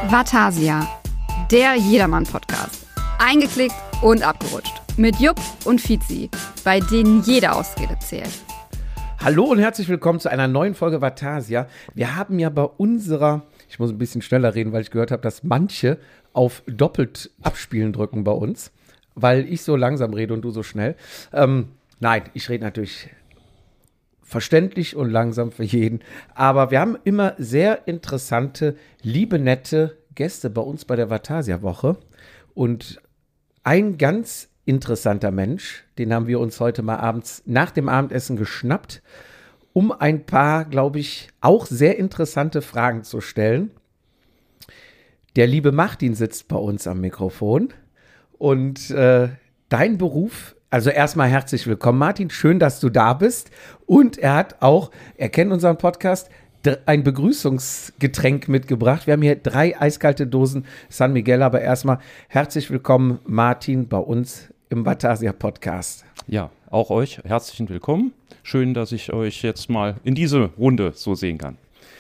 Vatasia, der Jedermann-Podcast. Eingeklickt und abgerutscht. Mit Jupp und Fizi, bei denen jede Ausrede zählt. Hallo und herzlich willkommen zu einer neuen Folge Vatasia. Wir haben ja bei unserer, ich muss ein bisschen schneller reden, weil ich gehört habe, dass manche auf doppelt abspielen drücken bei uns, weil ich so langsam rede und du so schnell. Nein, ich rede natürlich verständlich und langsam für jeden. Aber wir haben immer sehr interessante, liebe, nette Gäste bei uns bei der Vatasia-Woche. Und ein ganz interessanter Mensch, den haben wir uns heute mal abends nach dem Abendessen geschnappt, um ein paar, glaube ich, auch sehr interessante Fragen zu stellen. Der liebe Martin sitzt bei uns am Mikrofon. Und dein Beruf, also erstmal herzlich willkommen, Martin. Schön, dass du da bist. Und er kennt unseren Podcast, ein Begrüßungsgetränk mitgebracht. Wir haben hier 3 eiskalte Dosen San Miguel. Aber erstmal herzlich willkommen, Martin, bei uns im Vatasia Podcast. Ja, auch euch herzlichen Willkommen. Schön, dass ich euch jetzt mal in diese Runde so sehen kann.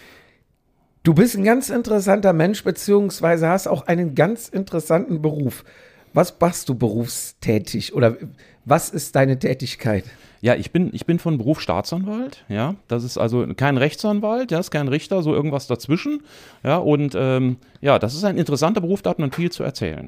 Du bist ein ganz interessanter Mensch, beziehungsweise hast auch einen ganz interessanten Beruf. Was machst du berufstätig oder was ist deine Tätigkeit? Ja, ich bin von Beruf Staatsanwalt, ja, das ist also kein Rechtsanwalt, ja, ist kein Richter, so irgendwas dazwischen, ja, und ja, das ist ein interessanter Beruf, da hat man viel zu erzählen.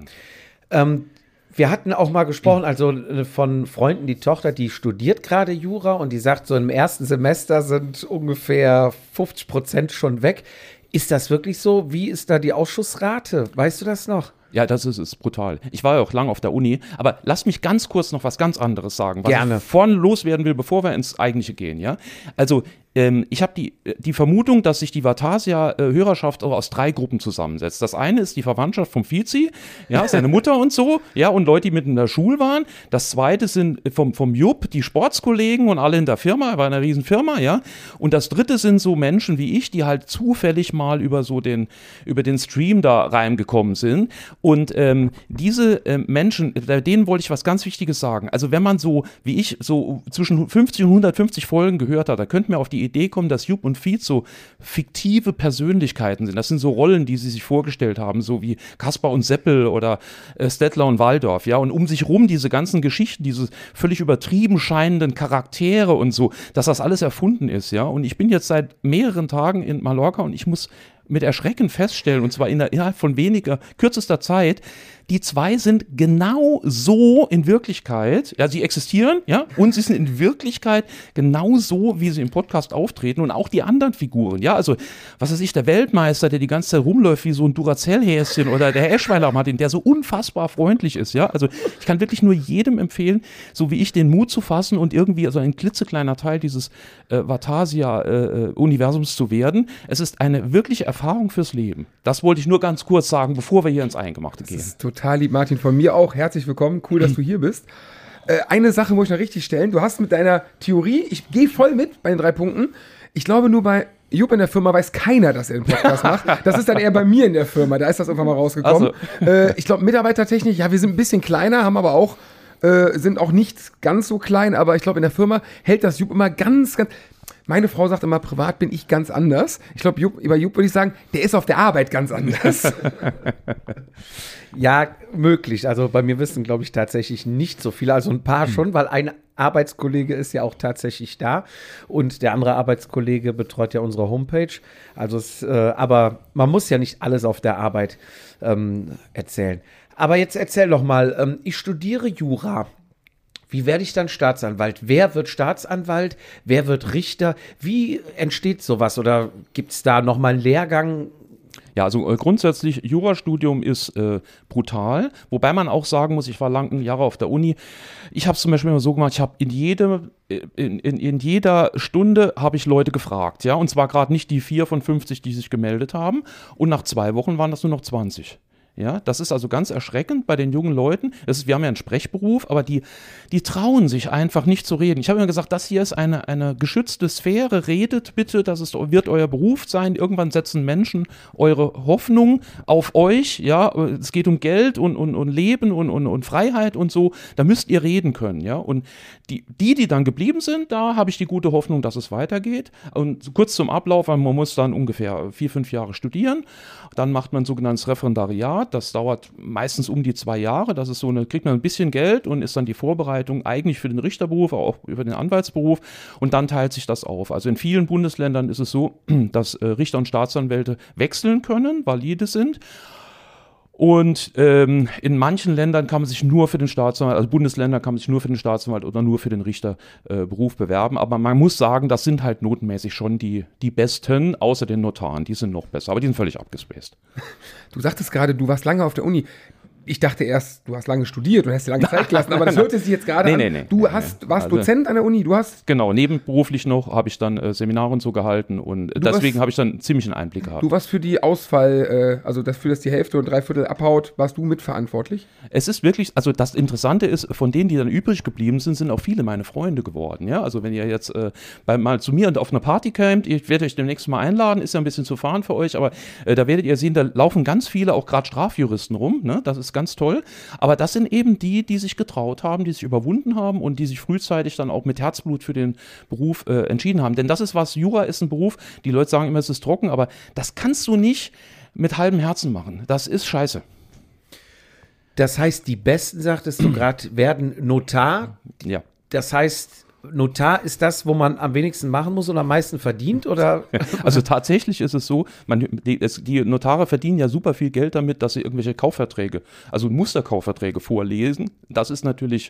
Wir hatten auch mal gesprochen, also von Freunden, die Tochter, die studiert gerade Jura und die sagt, so im ersten Semester sind ungefähr 50% schon weg. Ist das wirklich so? Wie ist da die Ausschussrate? Weißt du das noch? Ja, das ist brutal. Ich war ja auch lange auf der Uni, aber lass mich ganz kurz noch was ganz anderes sagen, was Gerne. ich vorne loswerden will, bevor wir ins Eigentliche gehen, ja. Also, ich habe die Vermutung, dass sich die Vatasia-Hörerschaft aus 3 Gruppen zusammensetzt. Das eine ist die Verwandtschaft vom Fizi, ja, seine Mutter und so, ja, und Leute, die mit in der Schule waren. Das zweite sind vom Jupp, die Sportskollegen und alle in der Firma, er war in einer riesen Firma, ja. Und das dritte sind so Menschen wie ich, die halt zufällig mal über den Stream da reingekommen sind. Und diese Menschen, denen wollte ich was ganz Wichtiges sagen. Also wenn man so, wie ich, so zwischen 50 und 150 Folgen gehört hat, da könnte man auf die Idee kommen, dass Jupp und Fietz so fiktive Persönlichkeiten sind. Das sind so Rollen, die sie sich vorgestellt haben, so wie Kaspar und Seppel oder Stettler und Waldorf, ja. Und um sich rum diese ganzen Geschichten, diese völlig übertrieben scheinenden Charaktere und so, dass das alles erfunden ist, ja. Und ich bin jetzt seit mehreren Tagen in Mallorca und ich muss mit Erschrecken feststellen, und zwar innerhalb von kürzester Zeit, die 2 sind genau so in Wirklichkeit, ja, sie existieren, ja, und sie sind in Wirklichkeit genau so, wie sie im Podcast auftreten und auch die anderen Figuren, ja, also, was weiß ich, der Weltmeister, der die ganze Zeit rumläuft wie so ein Duracell-Häschen oder der Herr Eschweiler Martin, der so unfassbar freundlich ist, ja, also, ich kann wirklich nur jedem empfehlen, so wie ich, den Mut zu fassen und irgendwie also ein klitzekleiner Teil dieses Vatasia-Universums zu werden. Es ist eine wirkliche Erfahrung fürs Leben. Das wollte ich nur ganz kurz sagen, bevor wir hier ins Eingemachte gehen. Das ist total lieb, Martin. Von mir auch herzlich willkommen. Cool, dass du hier bist. Eine Sache muss ich noch richtig stellen. Du hast mit deiner Theorie, ich gehe voll mit bei den 3 Punkten. Ich glaube, nur bei Jupp in der Firma weiß keiner, dass er einen Podcast macht. Das ist dann eher bei mir in der Firma. Da ist das irgendwann mal rausgekommen. Also. Ich glaube, mitarbeitertechnisch, ja, wir sind ein bisschen kleiner, haben aber auch, sind auch nicht ganz so klein. Aber ich glaube, in der Firma hält das Jupp immer ganz. Meine Frau sagt immer, privat bin ich ganz anders. Ich glaube, bei Jupp würde ich sagen, der ist auf der Arbeit ganz anders. Ja, möglich. Also bei mir wissen, glaube ich, tatsächlich nicht so viele. Also ein paar schon, weil ein Arbeitskollege ist ja auch tatsächlich da. Und der andere Arbeitskollege betreut ja unsere Homepage. Also aber man muss ja nicht alles auf der Arbeit erzählen. Aber jetzt erzähl doch mal, ich studiere Jura. Wie werde ich dann Staatsanwalt? Wer wird Staatsanwalt? Wer wird Richter? Wie entsteht sowas? Oder gibt es da nochmal einen Lehrgang? Ja, also grundsätzlich, Jurastudium ist brutal, wobei man auch sagen muss, ich war lange Jahre auf der Uni, ich habe es zum Beispiel immer so gemacht, ich habe in jeder Stunde habe ich Leute gefragt, ja, und zwar gerade nicht die 4 von 50, die sich gemeldet haben, und nach 2 Wochen waren das nur noch 20. Ja, das ist also ganz erschreckend bei den jungen Leuten. Wir haben ja einen Sprechberuf, aber die trauen sich einfach nicht zu reden. Ich habe immer gesagt, das hier ist eine geschützte Sphäre. Redet bitte, wird euer Beruf sein. Irgendwann setzen Menschen eure Hoffnung auf euch. Ja, es geht um Geld und Leben und Freiheit und so. Da müsst ihr reden können. Ja, und die dann geblieben sind, da habe ich die gute Hoffnung, dass es weitergeht. Und kurz zum Ablauf, man muss dann ungefähr 4-5 Jahre studieren. Dann macht man ein sogenanntes Referendariat. Das dauert meistens um die 2 Jahre. Das ist kriegt man ein bisschen Geld und ist dann die Vorbereitung eigentlich für den Richterberuf, auch über den Anwaltsberuf. Und dann teilt sich das auf. Also in vielen Bundesländern ist es so, dass Richter und Staatsanwälte wechseln können, valide sind. Und in manchen Ländern kann man sich nur für den Staatsanwalt, also Bundesländer kann man sich nur für den Staatsanwalt oder nur für den Richterberuf bewerben. Aber man muss sagen, das sind halt notenmäßig schon die Besten, außer den Notaren. Die sind noch besser, aber die sind völlig abgespaced. Du sagtest gerade, du warst lange auf der Uni. Ich dachte erst, du hast lange studiert und hast dir lange Zeit gelassen, aber das hörte sich jetzt gerade an. Nee. Du warst Dozent an der Uni, Genau, nebenberuflich noch habe ich dann Seminare und so gehalten und deswegen habe ich dann ziemlich einen Einblick gehabt. Du warst für die Ausfall, also dafür, dass die Hälfte und 3/4 abhaut, warst du mitverantwortlich? Es ist wirklich, also das Interessante ist, von denen, die dann übrig geblieben sind auch viele meine Freunde geworden. Ja? Also wenn ihr jetzt mal zu mir auf eine Party kämt, ich werde euch demnächst mal einladen, ist ja ein bisschen zu fahren für euch, aber da werdet ihr sehen, da laufen ganz viele, auch gerade Strafjuristen rum, ne? Das ist ganz toll. Aber das sind eben die sich getraut haben, die sich überwunden haben und die sich frühzeitig dann auch mit Herzblut für den Beruf entschieden haben. Denn das ist was, Jura ist ein Beruf, die Leute sagen immer, es ist trocken, aber das kannst du nicht mit halbem Herzen machen. Das ist scheiße. Das heißt, die Besten, sagtest du gerade, werden Notar. Ja. Das heißt, Notar ist das, wo man am wenigsten machen muss und am meisten verdient, oder? Also tatsächlich ist es so, die Notare verdienen ja super viel Geld damit, dass sie irgendwelche Kaufverträge, also Musterkaufverträge vorlesen. Das ist natürlich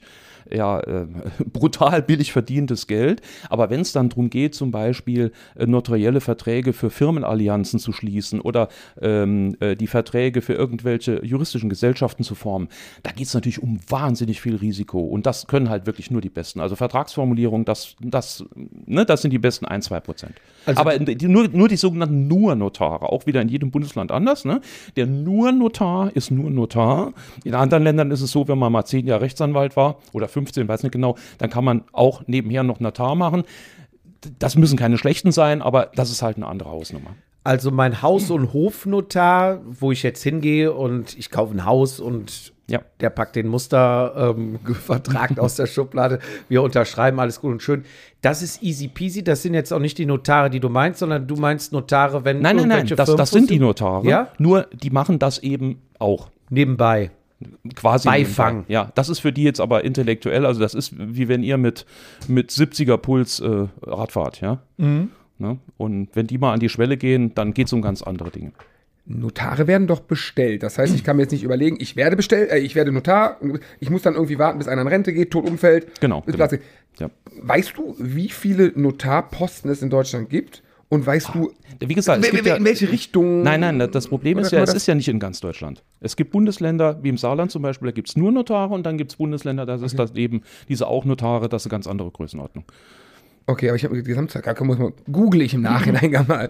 brutal billig verdientes Geld. Aber wenn es dann darum geht, zum Beispiel notarielle Verträge für Firmenallianzen zu schließen oder die Verträge für irgendwelche juristischen Gesellschaften zu formen, da geht es natürlich um wahnsinnig viel Risiko. Und das können halt wirklich nur die Besten. Also Vertragsformulierung, das sind die besten 1-2%. Also aber nur die sogenannten Nur-Notare, auch wieder in jedem Bundesland anders. Ne? Der Nur-Notar ist nur Notar. In anderen Ländern ist es so, wenn man mal 10 Jahre Rechtsanwalt war oder 15, weiß nicht genau, dann kann man auch nebenher noch Notar machen. Das müssen keine schlechten sein, aber das ist halt eine andere Hausnummer. Also mein Haus- und Hofnotar, wo ich jetzt hingehe und ich kaufe ein Haus und der packt den Mustervertrag aus der Schublade. Wir unterschreiben, alles gut und schön. Das ist easy peasy. Das sind jetzt auch nicht die Notare, die du meinst, sondern du meinst Notare, wenn Nein, das sind die Notare. Ja? Nur die machen das eben auch. Nebenbei. Quasi Beifang. Ja, das ist für die jetzt aber intellektuell. Also das ist wie wenn ihr mit 70er Puls Rad fahrt, ja. Mhm. Ne? Und wenn die mal an die Schwelle gehen, dann geht es um ganz andere Dinge. Notare werden doch bestellt. Das heißt, ich kann mir jetzt nicht überlegen, ich werde Notar, ich muss dann irgendwie warten, bis einer in Rente geht, tot umfällt. Genau. Ja. Weißt du, wie viele Notarposten es in Deutschland gibt? Und weißt du, wie gesagt, es gibt in welche Richtung? Nein, das Problem ist ja, es ist ja nicht in ganz Deutschland. Es gibt Bundesländer, wie im Saarland zum Beispiel, da gibt es nur Notare und dann gibt es Bundesländer, das ist das eben, diese auch Notare, das ist eine ganz andere Größenordnung. Okay, aber ich habe die Gesamtzahl, google ich im Nachhinein mal.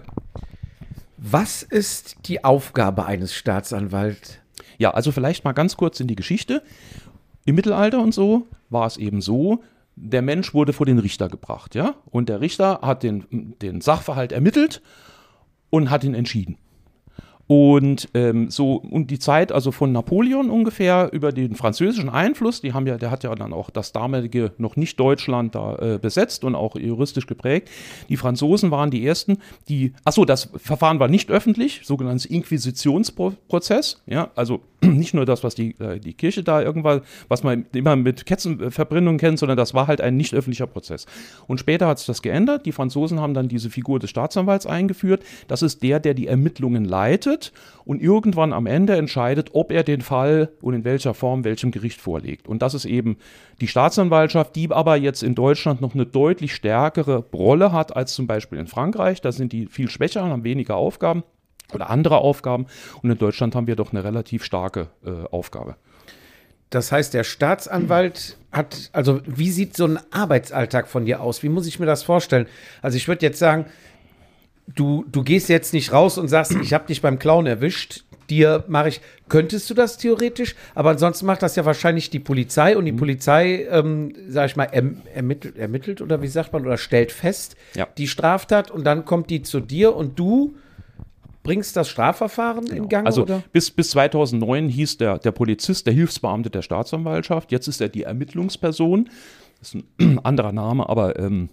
Was ist die Aufgabe eines Staatsanwalts? Ja, also vielleicht mal ganz kurz in die Geschichte. Im Mittelalter und so war es eben so, der Mensch wurde vor den Richter gebracht, ja, und der Richter hat den Sachverhalt ermittelt und hat ihn entschieden. Und und die Zeit, also von Napoleon ungefähr über den französischen Einfluss, der hat ja dann auch das damalige noch nicht Deutschland da besetzt und auch juristisch geprägt. Die Franzosen waren die ersten, das Verfahren war nicht öffentlich, sogenanntes Inquisitionsprozess, ja, also nicht nur das, was die Kirche da irgendwann, was man immer mit Ketzenverbrennung kennt, sondern das war halt ein nicht öffentlicher Prozess. Und später hat sich das geändert. Die Franzosen haben dann diese Figur des Staatsanwalts eingeführt. Das ist der die Ermittlungen leitet und irgendwann am Ende entscheidet, ob er den Fall und in welcher Form welchem Gericht vorlegt. Und das ist eben die Staatsanwaltschaft, die aber jetzt in Deutschland noch eine deutlich stärkere Rolle hat als zum Beispiel in Frankreich. Da sind die viel schwächer und haben weniger Aufgaben oder andere Aufgaben. Und in Deutschland haben wir doch eine relativ starke Aufgabe. Das heißt, der Staatsanwalt hat, also wie sieht so ein Arbeitsalltag von dir aus? Wie muss ich mir das vorstellen? Also ich würde jetzt sagen, du gehst jetzt nicht raus und sagst, ich habe dich beim Klauen erwischt. dir mache ich, könntest du das theoretisch, aber ansonsten macht das ja wahrscheinlich die Polizei und die Polizei, sag ich mal, ermittelt oder wie sagt man, oder stellt fest die Straftat und dann kommt die zu dir und du bringst das Strafverfahren in Gang? Also oder? Bis 2009 hieß der Polizist der Hilfsbeamte der Staatsanwaltschaft, jetzt ist er die Ermittlungsperson, das ist ein anderer Name, aber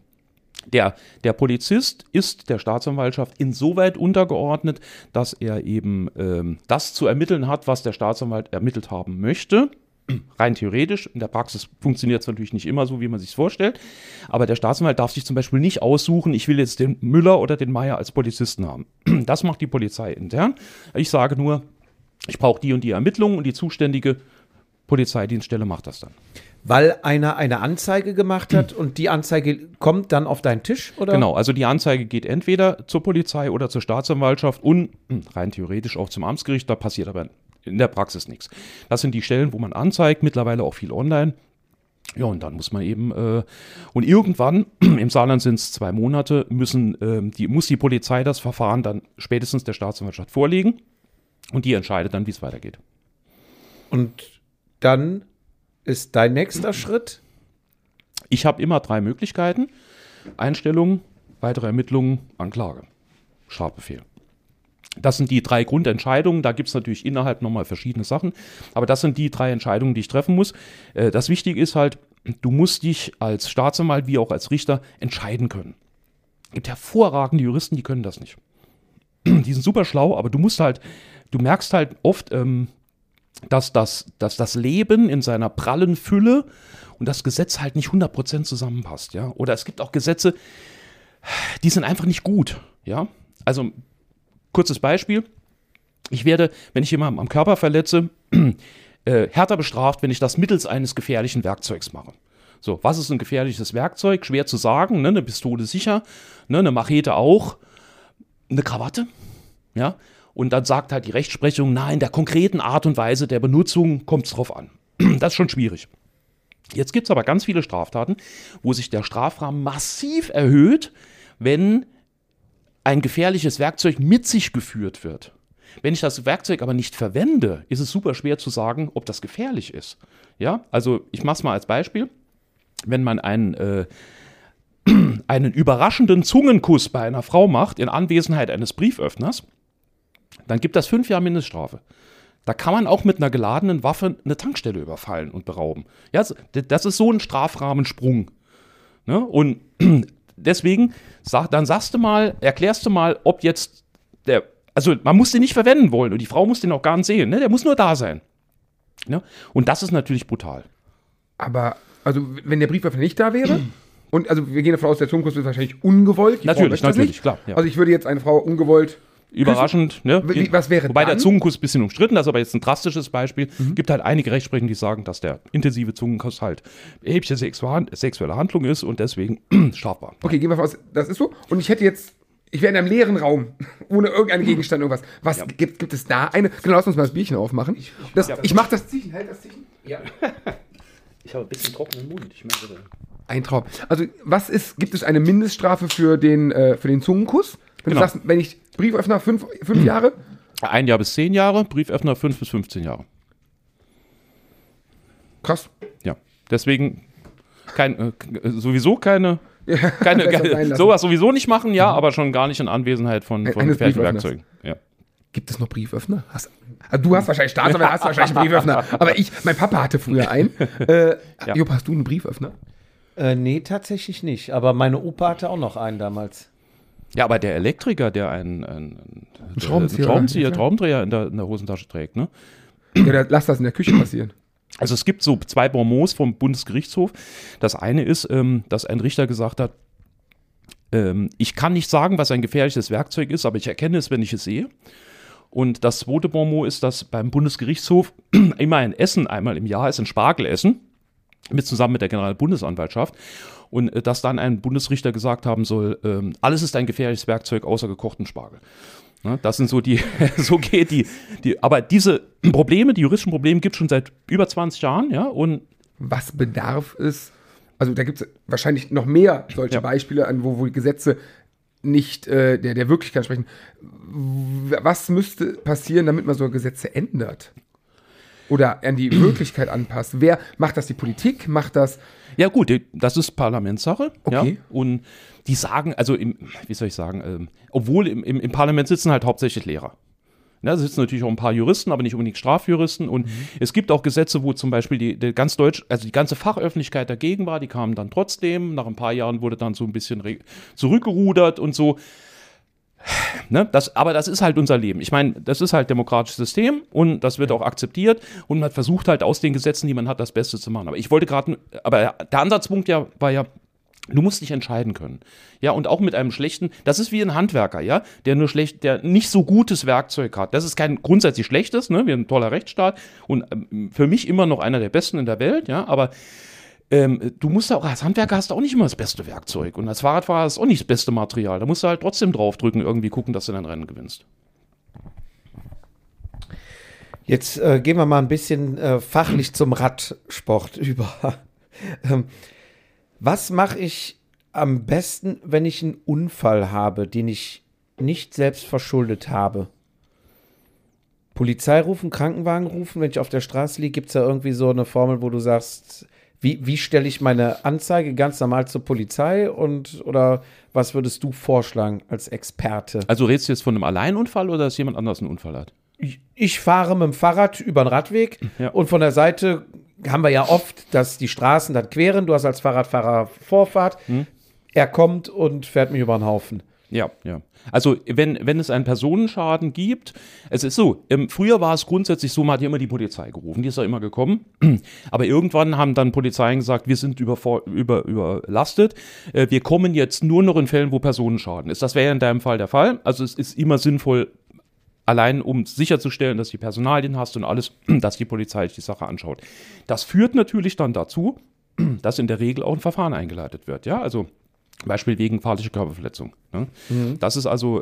der Polizist ist der Staatsanwaltschaft insoweit untergeordnet, dass er eben das zu ermitteln hat, was der Staatsanwalt ermittelt haben möchte. Rein theoretisch, in der Praxis funktioniert es natürlich nicht immer so, wie man sich vorstellt, aber der Staatsanwalt darf sich zum Beispiel nicht aussuchen, ich will jetzt den Müller oder den Meier als Polizisten haben. Das macht die Polizei intern. Ich sage nur, ich brauche die und die Ermittlungen und die zuständige Polizeidienststelle macht das dann. Weil einer eine Anzeige gemacht hat und die Anzeige kommt dann auf deinen Tisch, oder? Genau, also die Anzeige geht entweder zur Polizei oder zur Staatsanwaltschaft und rein theoretisch auch zum Amtsgericht, da passiert aber in der Praxis nichts. Das sind die Stellen, wo man anzeigt, mittlerweile auch viel online. Ja, und dann muss man eben, und irgendwann, im Saarland sind es 2 Monate, muss die Polizei das Verfahren dann spätestens der Staatsanwaltschaft vorlegen und die entscheidet dann, wie es weitergeht. Und dann ist dein nächster Schritt? Ich habe immer 3 Möglichkeiten. Einstellung, weitere Ermittlungen, Anklage, Strafbefehl. Das sind die 3 Grundentscheidungen. Da gibt es natürlich innerhalb nochmal verschiedene Sachen. Aber das sind die 3 Entscheidungen, die ich treffen muss. Das Wichtige ist halt, du musst dich als Staatsanwalt wie auch als Richter entscheiden können. Es gibt hervorragende Juristen, die können das nicht. Die sind super schlau, aber du merkst halt oft, dass das Leben in seiner prallen Fülle und das Gesetz halt nicht 100% zusammenpasst. Ja? Oder es gibt auch Gesetze, die sind einfach nicht gut. Ja? Also kurzes Beispiel, ich werde, wenn ich jemanden am Körper verletze, härter bestraft, wenn ich das mittels eines gefährlichen Werkzeugs mache. So, was ist ein gefährliches Werkzeug? Schwer zu sagen, ne? Eine Pistole sicher, ne? Eine Machete auch, eine Krawatte, ja. Und dann sagt halt die Rechtsprechung, nein, der konkreten Art und Weise der Benutzung kommt es drauf an. Das ist schon schwierig. Jetzt gibt es aber ganz viele Straftaten, wo sich der Strafrahmen massiv erhöht, wenn ein gefährliches Werkzeug mit sich geführt wird. Wenn ich das Werkzeug aber nicht verwende, ist es super schwer zu sagen, ob das gefährlich ist. Ja, also ich mache es mal als Beispiel. Wenn man einen überraschenden Zungenkuss bei einer Frau macht, in Anwesenheit eines Brieföffners, dann gibt das 5 Jahre Mindeststrafe. Da kann man auch mit einer geladenen Waffe eine Tankstelle überfallen und berauben. Ja, das ist so ein Strafrahmensprung. Ne? Und deswegen, erklärst du mal, ob jetzt also man muss den nicht verwenden wollen und die Frau muss den auch gar nicht sehen, ne? Der muss nur da sein. Ne? Und das ist natürlich brutal. Aber, also wenn der Brieföffner nicht da wäre, und also wir gehen davon aus, der Zungenkuss ist wahrscheinlich ungewollt. Natürlich, klar. Ja. Also ich würde jetzt eine Frau ungewollt überraschend, ne? Was wäre Wobei dann? Der Zungenkuss ein bisschen umstritten, das ist aber jetzt ein drastisches Beispiel. Gibt halt einige Rechtsprechungen, die sagen, dass der intensive Zungenkuss halt erhebliche sexuelle Handlung ist und deswegen strafbar. Okay, gehen wir davon aus, das ist so. Und ich wäre in einem leeren Raum, ohne irgendeinen Gegenstand, irgendwas. Was gibt es da eine? Genau, lass uns mal das Bierchen aufmachen. Ich mach das Zichen, halt das Zichen. Ja. Ich habe ein bisschen trockenen Mund, ich merke das. Ein Traum. Also, gibt es eine Mindeststrafe für den Zungenkuss? Wenn du sagst, wenn ich Brieföffner 5 Jahre? 1 Jahr bis 10 Jahre, Brieföffner 5 bis 15 Jahre. Krass. Ja, deswegen sowas sowieso nicht machen, ja, aber schon gar nicht in Anwesenheit von gefährlichen Werkzeugen. Ja. Gibt es noch Brieföffner? Du hast wahrscheinlich Staatsanwalt, hast wahrscheinlich einen Brieföffner. Aber mein Papa hatte früher einen. Jupp, hast du einen Brieföffner? Nee, tatsächlich nicht. Aber meine Opa hatte auch noch einen damals. Ja, aber der Elektriker, der einen Schraubendreher in der Hosentasche trägt, ne? Ja, lass das in der Küche passieren. Also es gibt so 2 Bonmots vom Bundesgerichtshof. Das eine ist, dass ein Richter gesagt hat, ich kann nicht sagen, was ein gefährliches Werkzeug ist, aber ich erkenne es, wenn ich es sehe. Und das zweite Bonmot ist, dass beim Bundesgerichtshof immer ein Essen einmal im Jahr ist, ein Spargelessen, zusammen mit der Generalbundesanwaltschaft. Und dass dann ein Bundesrichter gesagt haben soll, alles ist ein gefährliches Werkzeug außer gekochten Spargel. Ne, das sind so so geht aber diese Probleme, die juristischen Probleme gibt es schon seit über 20 Jahren, ja, und was bedarf es? Also da gibt es wahrscheinlich noch mehr solche Beispiele, wo Gesetze nicht der Wirklichkeit entsprechen. Was müsste passieren, damit man so Gesetze ändert? Oder an die Wirklichkeit anpasst? Wer macht das? Die Politik? Macht das? Ja gut, das ist Parlamentssache. Okay. Ja? Und die sagen, also wie soll ich sagen, obwohl im Parlament sitzen halt hauptsächlich Lehrer. Ja, da sitzen natürlich auch ein paar Juristen, aber nicht unbedingt Strafjuristen. Und es gibt auch Gesetze, wo zum Beispiel die ganze Fachöffentlichkeit dagegen war, die kamen dann trotzdem. Nach ein paar Jahren wurde dann so ein bisschen zurückgerudert und so. Ne? Aber das ist halt unser Leben. Ich meine, das ist halt demokratisches System und das wird auch akzeptiert und man versucht halt aus den Gesetzen, die man hat, das Beste zu machen. Aber der Ansatzpunkt war ja, du musst dich entscheiden können. Ja, und auch mit einem schlechten, das ist wie ein Handwerker, ja, der nicht so gutes Werkzeug hat. Das ist kein grundsätzlich schlechtes, ne, wir sind ein toller Rechtsstaat und für mich immer noch einer der besten in der Welt, ja, aber du musst auch, als Handwerker hast du auch nicht immer das beste Werkzeug und als Fahrradfahrer hast du auch nicht das beste Material. Da musst du halt trotzdem draufdrücken, irgendwie gucken, dass du dein Rennen gewinnst. Jetzt gehen wir mal ein bisschen fachlich zum Radsport über. Was mache ich am besten, wenn ich einen Unfall habe, den ich nicht selbst verschuldet habe? Polizei rufen, Krankenwagen rufen, wenn ich auf der Straße liege, gibt es da irgendwie so eine Formel, wo du sagst, wie stelle ich meine Anzeige ganz normal zur Polizei oder was würdest du vorschlagen als Experte? Also redest du jetzt von einem Alleinunfall oder dass jemand anders einen Unfall hat? Ich fahre mit dem Fahrrad über den Radweg und von der Seite haben wir ja oft, dass die Straßen dann queren. Du hast als Fahrradfahrer Vorfahrt. Er kommt und fährt mich über den Haufen. Ja. Also wenn es einen Personenschaden gibt, es ist so, früher war es grundsätzlich so, man hat ja immer die Polizei gerufen, die ist ja immer gekommen, aber irgendwann haben dann Polizeien gesagt, wir sind überlastet, wir kommen jetzt nur noch in Fällen, wo Personenschaden ist. Das wäre ja in deinem Fall der Fall, also es ist immer sinnvoll, allein um sicherzustellen, dass du die Personalien hast und alles, dass die Polizei sich die Sache anschaut. Das führt natürlich dann dazu, dass in der Regel auch ein Verfahren eingeleitet wird, ja, also Beispiel wegen fahrlicher Körperverletzung. Ne? Das ist also,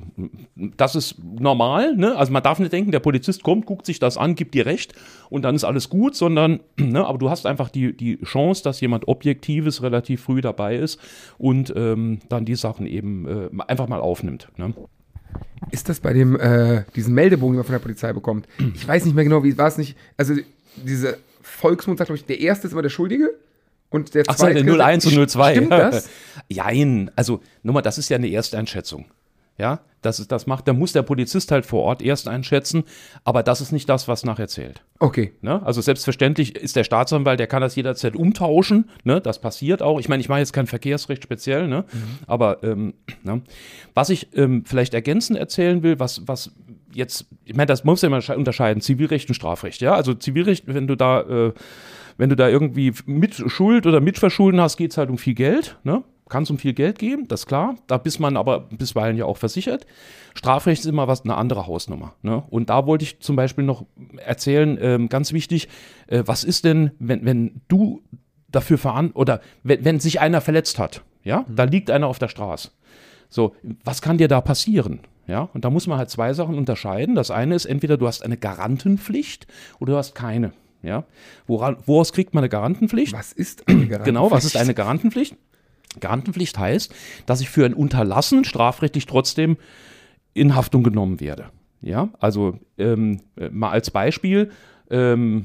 das ist normal. Ne? Also man darf nicht denken, der Polizist kommt, guckt sich das an, gibt dir Recht und dann ist alles gut, sondern, ne, aber du hast einfach die Chance, dass jemand Objektives relativ früh dabei ist und dann die Sachen eben einfach mal aufnimmt. Ne? Ist das bei diesen Meldebogen, den man von der Polizei bekommt? Ich weiß nicht mehr genau, wie war es nicht. Also diese Volksmund sagt, glaube ich, der Erste ist immer der Schuldige. Und der zweite, der 01 und 02. Stimmt das? Jein, also nochmal, das ist ja eine Ersteinschätzung. Ja, da muss der Polizist halt vor Ort erst einschätzen, aber das ist nicht das, was nachher zählt. Okay. Ne? Also selbstverständlich ist der Staatsanwalt, der kann das jederzeit umtauschen, ne? Das passiert auch. Ich meine, ich mache jetzt kein Verkehrsrecht speziell, ne? Aber ne? Was ich vielleicht ergänzend erzählen will, was jetzt, ich meine, das muss ja immer unterscheiden, Zivilrecht und Strafrecht, ja, also Zivilrecht, wenn du da irgendwie mit Schuld oder Mitverschulden hast, geht es halt um viel Geld, ne? Kann es um viel Geld gehen, das ist klar. Da ist man aber bisweilen ja auch versichert. Strafrecht ist immer eine andere Hausnummer. Ne? Und da wollte ich zum Beispiel noch erzählen, ganz wichtig, was ist denn, wenn du dafür wenn sich einer verletzt hat, ja, da liegt einer auf der Straße. So, was kann dir da passieren? Ja, und da muss man halt zwei Sachen unterscheiden. Das eine ist, entweder du hast eine Garantenpflicht oder du hast keine. Ja, woraus kriegt man eine Garantenpflicht? Was ist eine Garantenpflicht? Genau, was ist eine Garantenpflicht? Garantenpflicht heißt, dass ich für ein Unterlassen strafrechtlich trotzdem in Haftung genommen werde. Ja, also mal als Beispiel, in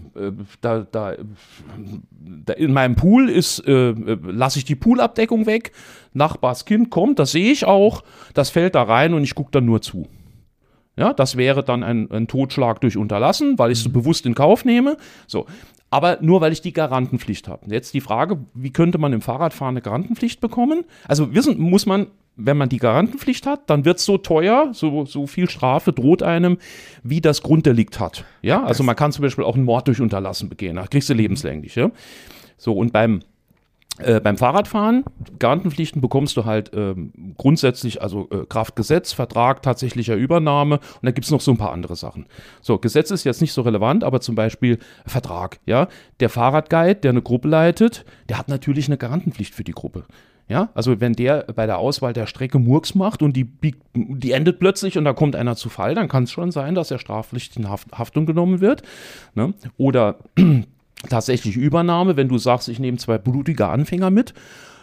meinem Pool lasse ich die Poolabdeckung weg, Nachbars Kind kommt, das sehe ich auch, das fällt da rein und ich gucke dann nur zu. Ja, das wäre dann ein Totschlag durch Unterlassen, weil ich es bewusst in Kauf nehme. So. Aber nur, weil ich die Garantenpflicht habe. Jetzt die Frage, wie könnte man im Fahrradfahren eine Garantenpflicht bekommen? Also muss man, wenn man die Garantenpflicht hat, dann wird es so teuer, so viel Strafe droht einem, wie das Grunddelikt hat. Ja, also man kann zum Beispiel auch einen Mord durch Unterlassen begehen. Da kriegst du lebenslänglich. Ja? So, und beim Fahrradfahren, Garantenpflichten bekommst du halt grundsätzlich, also Kraftgesetz, Vertrag, tatsächlicher Übernahme und da gibt es noch so ein paar andere Sachen. So, Gesetz ist jetzt nicht so relevant, aber zum Beispiel Vertrag, ja. Der Fahrradguide, der eine Gruppe leitet, der hat natürlich eine Garantenpflicht für die Gruppe. Ja, also wenn der bei der Auswahl der Strecke Murks macht und die endet plötzlich und da kommt einer zu Fall, dann kann es schon sein, dass er strafpflichtig in Haftung genommen wird. Ne? Oder tatsächlich Übernahme, wenn du sagst, ich nehme 2 blutige Anfänger mit,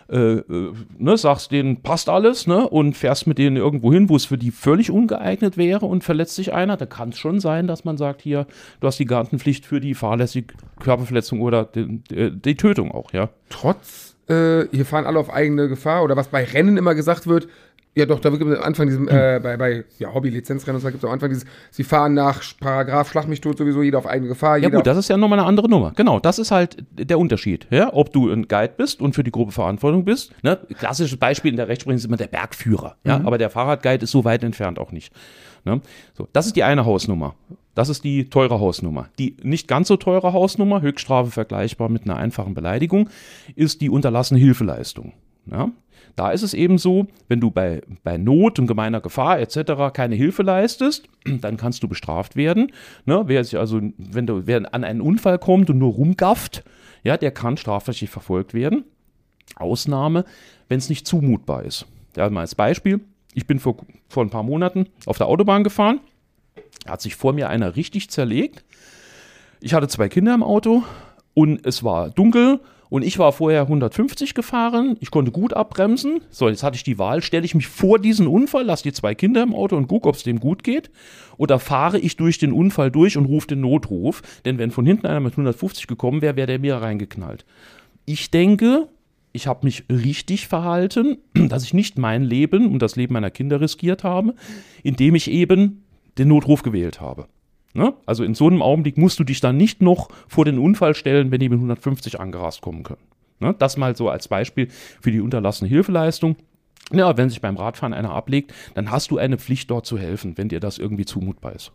sagst denen, passt alles, ne, und fährst mit denen irgendwo hin, wo es für die völlig ungeeignet wäre und verletzt sich einer, da kann es schon sein, dass man sagt, hier, du hast die Garantenpflicht für die fahrlässige Körperverletzung oder die Tötung auch, ja. Trotz, hier fahren alle auf eigene Gefahr oder was bei Rennen immer gesagt wird, ja doch, da gibt es am Anfang diesem, bei Hobby-Lizenzrennen, da gibt es am Anfang dieses, sie fahren nach Paragraph, schlag mich tot, sowieso jeder auf eigene Gefahr. Ja gut, das ist ja nochmal eine andere Nummer. Genau, das ist halt der Unterschied. Ja? Ob du ein Guide bist und für die Gruppe Verantwortung bist. Ne? Klassisches Beispiel in der Rechtsprechung ist immer der Bergführer. Ja? Aber der Fahrradguide ist so weit entfernt auch nicht. Ne? So, das ist die eine Hausnummer. Das ist die teure Hausnummer. Die nicht ganz so teure Hausnummer, Höchststrafe vergleichbar mit einer einfachen Beleidigung, ist die unterlassene Hilfeleistung. Ja? Da ist es eben so, wenn du bei Not und gemeiner Gefahr etc. keine Hilfe leistest, dann kannst du bestraft werden. Ne? Wer an einen Unfall kommt und nur rumgafft, ja, der kann strafrechtlich verfolgt werden. Ausnahme, wenn es nicht zumutbar ist. Ja, mal als Beispiel, ich bin vor ein paar Monaten auf der Autobahn gefahren, da hat sich vor mir einer richtig zerlegt. Ich hatte 2 Kinder im Auto und es war dunkel. Und ich war vorher 150 gefahren, ich konnte gut abbremsen. So, jetzt hatte ich die Wahl, stelle ich mich vor diesen Unfall, lasse die 2 Kinder im Auto und gucke, ob es dem gut geht. Oder fahre ich durch den Unfall durch und rufe den Notruf. Denn wenn von hinten einer mit 150 gekommen wäre, wäre der mir reingeknallt. Ich denke, ich habe mich richtig verhalten, dass ich nicht mein Leben und das Leben meiner Kinder riskiert habe, indem ich eben den Notruf gewählt habe. Ne? Also in so einem Augenblick musst du dich dann nicht noch vor den Unfall stellen, wenn die mit 150 angerast kommen können. Ne? Das mal so als Beispiel für die unterlassene Hilfeleistung. Ja, wenn sich beim Radfahren einer ablegt, dann hast du eine Pflicht, dort zu helfen, wenn dir das irgendwie zumutbar ist.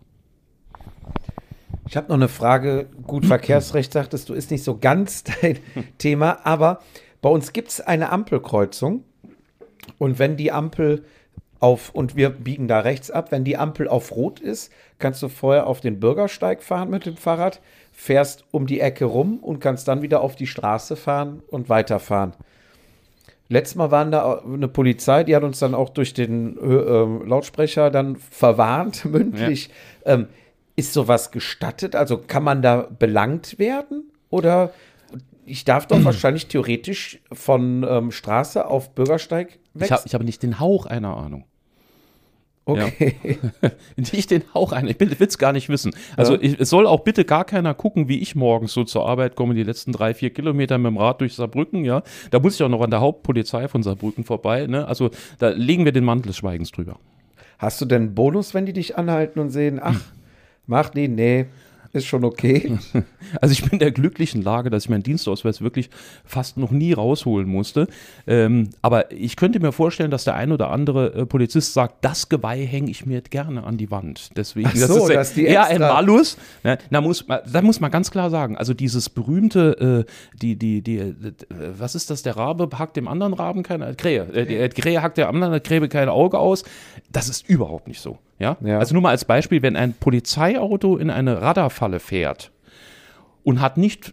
Ich habe noch eine Frage. Gut, Verkehrsrecht, sagtest du, ist nicht so ganz dein Thema, aber bei uns gibt es eine Ampelkreuzung und wenn die Ampel und wir biegen da rechts ab, wenn die Ampel auf Rot ist, kannst du vorher auf den Bürgersteig fahren mit dem Fahrrad, fährst um die Ecke rum und kannst dann wieder auf die Straße fahren und weiterfahren. Letztes Mal waren da eine Polizei, die hat uns dann auch durch den Lautsprecher dann verwarnt, mündlich. Ja. Ist sowas gestattet? Also kann man da belangt werden? Oder ich darf doch wahrscheinlich theoretisch von Straße auf Bürgersteig wechseln? Ich habe nicht den Hauch einer Ahnung. Okay. Ja. Nicht den Hauch einer. Ich will es gar nicht wissen. Also es soll auch bitte gar keiner gucken, wie ich morgens so zur Arbeit komme, die letzten 3-4 Kilometer mit dem Rad durch Saarbrücken. Ja, da muss ich auch noch an der Hauptpolizei von Saarbrücken vorbei. Ne? Also da legen wir den Mantel des Schweigens drüber. Hast du denn einen Bonus, wenn die dich anhalten und sehen, ach, mach die, nee, ist schon okay? Also ich bin in der glücklichen Lage, dass ich meinen Dienstausweis wirklich fast noch nie rausholen musste. Aber ich könnte mir vorstellen, dass der ein oder andere Polizist sagt, das Geweih hänge ich mir gerne an die Wand. Deswegen, ach so, das ist eher ein Malus. Ja, da muss man ganz klar sagen, also dieses berühmte, was ist das, der Rabe hackt dem anderen Raben keine, Krähe. Die Krähe hackt der anderen Krähe kein Auge aus. Das ist überhaupt nicht so. Ja? Also nur mal als Beispiel, wenn ein Polizeiauto in eine Radarfalle fährt und hat nicht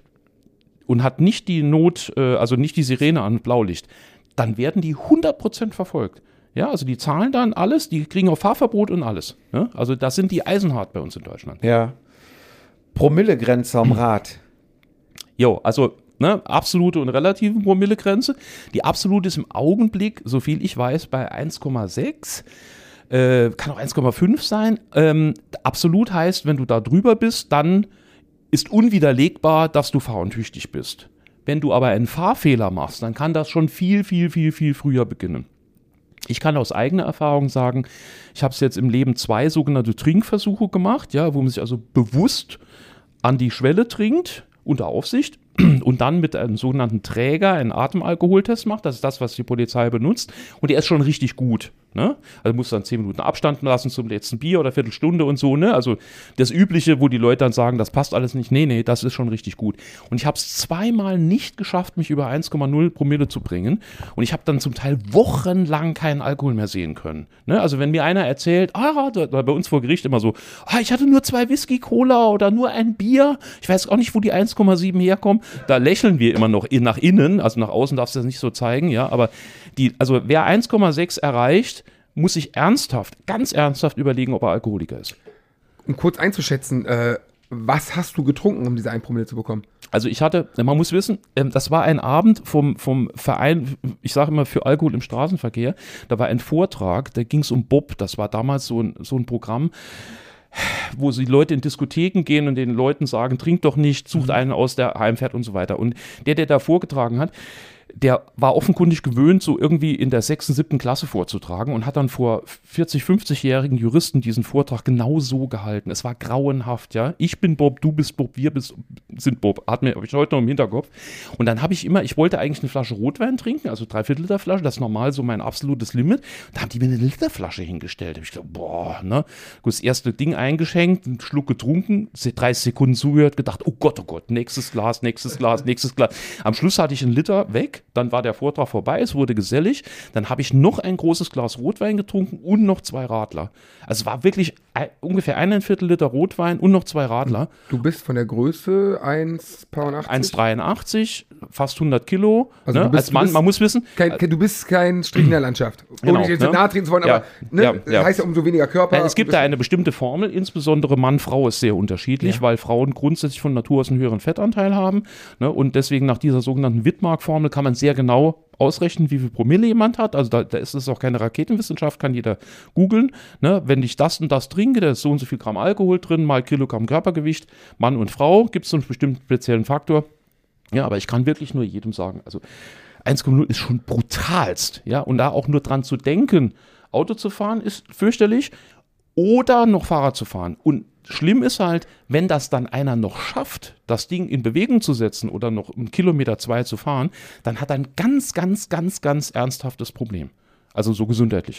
die also nicht die Sirene an Blaulicht, dann werden die 100% verfolgt. Ja, also die zahlen dann alles, die kriegen auch Fahrverbot und alles. Ja? Also das sind die eisenhart bei uns in Deutschland. Ja. Promillegrenze am Rad. Jo, also absolute und relative Promillegrenze. Die absolute ist im Augenblick, so viel ich weiß, bei 1,6. Kann auch 1,5 sein. Absolut heißt, wenn du da drüber bist, dann ist unwiderlegbar, dass du fahruntüchtig bist. Wenn du aber einen Fahrfehler machst, dann kann das schon viel, viel, viel, viel früher beginnen. Ich kann aus eigener Erfahrung sagen, ich habe es jetzt im Leben 2 sogenannte Trinkversuche gemacht, ja, wo man sich also bewusst an die Schwelle trinkt, unter Aufsicht, und dann mit einem sogenannten Träger einen Atemalkoholtest macht. Das ist das, was die Polizei benutzt. Und der ist schon richtig gut. Ne? Also musst du dann 10 Minuten Abstand lassen zum letzten Bier oder Viertelstunde und so. Ne? Also das Übliche, wo die Leute dann sagen, das passt alles nicht. Nee, das ist schon richtig gut. Und ich habe es 2-mal nicht geschafft, mich über 1,0 Promille zu bringen. Und ich habe dann zum Teil wochenlang keinen Alkohol mehr sehen können. Ne? Also wenn mir einer erzählt, bei uns vor Gericht immer so, ich hatte nur 2 Whisky-Cola oder nur ein Bier. Ich weiß auch nicht, wo die 1,7 herkommen. Da lächeln wir immer noch nach innen, also nach außen darfst du das nicht so zeigen, ja, aber wer 1,6 erreicht, muss sich ganz ernsthaft überlegen, ob er Alkoholiker ist. Um kurz einzuschätzen, was hast du getrunken, um diese 1 Promille zu bekommen? Also man muss wissen, das war ein Abend vom Verein, ich sage immer für Alkohol im Straßenverkehr, da war ein Vortrag, da ging es um Bob, das war damals so ein Programm, wo die Leute in Diskotheken gehen und den Leuten sagen, trinkt doch nicht, sucht einen aus, der heimfährt und so weiter. Und der da vorgetragen hat, der war offenkundig gewöhnt, so irgendwie in der 6., 7. Klasse vorzutragen und hat dann vor 40-, 50-jährigen Juristen diesen Vortrag genau so gehalten. Es war grauenhaft, ja. Ich bin Bob, du bist Bob, wir sind Bob. Habe ich heute noch im Hinterkopf. Und dann habe ich wollte eigentlich eine Flasche Rotwein trinken, also 3/4 Liter Flasche, das ist normal so mein absolutes Limit. Da haben die mir eine Literflasche hingestellt. Da habe ich gedacht, boah, ne. Gut, das erste Ding eingeschenkt, einen Schluck getrunken, 30 Sekunden zugehört, gedacht, oh Gott, nächstes Glas, nächstes Glas, nächstes Glas. Am Schluss hatte ich einen Liter weg. Dann war der Vortrag vorbei, es wurde gesellig. Dann habe ich noch ein großes Glas Rotwein getrunken und noch 2 Radler. Also es war wirklich ungefähr 1,25 Liter Rotwein und noch 2 Radler. Du bist von der Größe 1,80? 1,83, fast 100 Kilo. Also ne? Als Mann, man muss wissen. Du bist kein Strich in der Landschaft. Genau, Ohne jetzt ne? nahe treten zu wollen, aber heißt ja umso weniger Körper. Es gibt da eine bestimmte Formel, insbesondere Mann-Frau ist sehr unterschiedlich, weil Frauen grundsätzlich von Natur aus einen höheren Fettanteil haben. Ne? Und deswegen nach dieser sogenannten Wittmark-Formel kann man sehr genau ausrechnen, wie viel Promille jemand hat. Also da ist es auch keine Raketenwissenschaft, kann jeder googeln. Ne? Wenn ich das und das trinke, da ist so und so viel Gramm Alkohol drin, mal Kilogramm Körpergewicht, Mann und Frau, gibt es so einen bestimmten speziellen Faktor. Ja, aber ich kann wirklich nur jedem sagen, also 1,0 ist schon brutalst. Ja? Und da auch nur dran zu denken, Auto zu fahren, ist fürchterlich. Oder noch Fahrrad zu fahren. Und schlimm ist halt, wenn das dann einer noch schafft, das Ding in Bewegung zu setzen oder noch 1 Kilometer 2 zu fahren, dann hat er ein ganz, ganz, ganz, ganz ernsthaftes Problem. Also so gesundheitlich.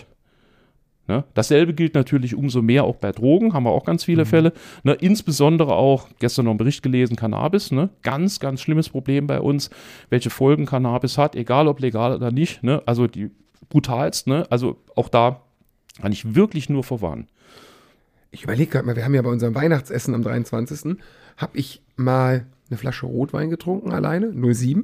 Ne? Dasselbe gilt natürlich umso mehr auch bei Drogen, haben wir auch ganz viele Fälle. Ne? Insbesondere auch, gestern noch einen Bericht gelesen, Cannabis. Ne? Ganz, ganz schlimmes Problem bei uns, welche Folgen Cannabis hat, egal ob legal oder nicht. Ne? Also die brutalst. Ne? Also auch da kann ich wirklich nur vorwarnen. Ich überlege gerade mal, wir haben ja bei unserem Weihnachtsessen am 23. habe ich mal eine Flasche Rotwein getrunken, alleine, 0,7.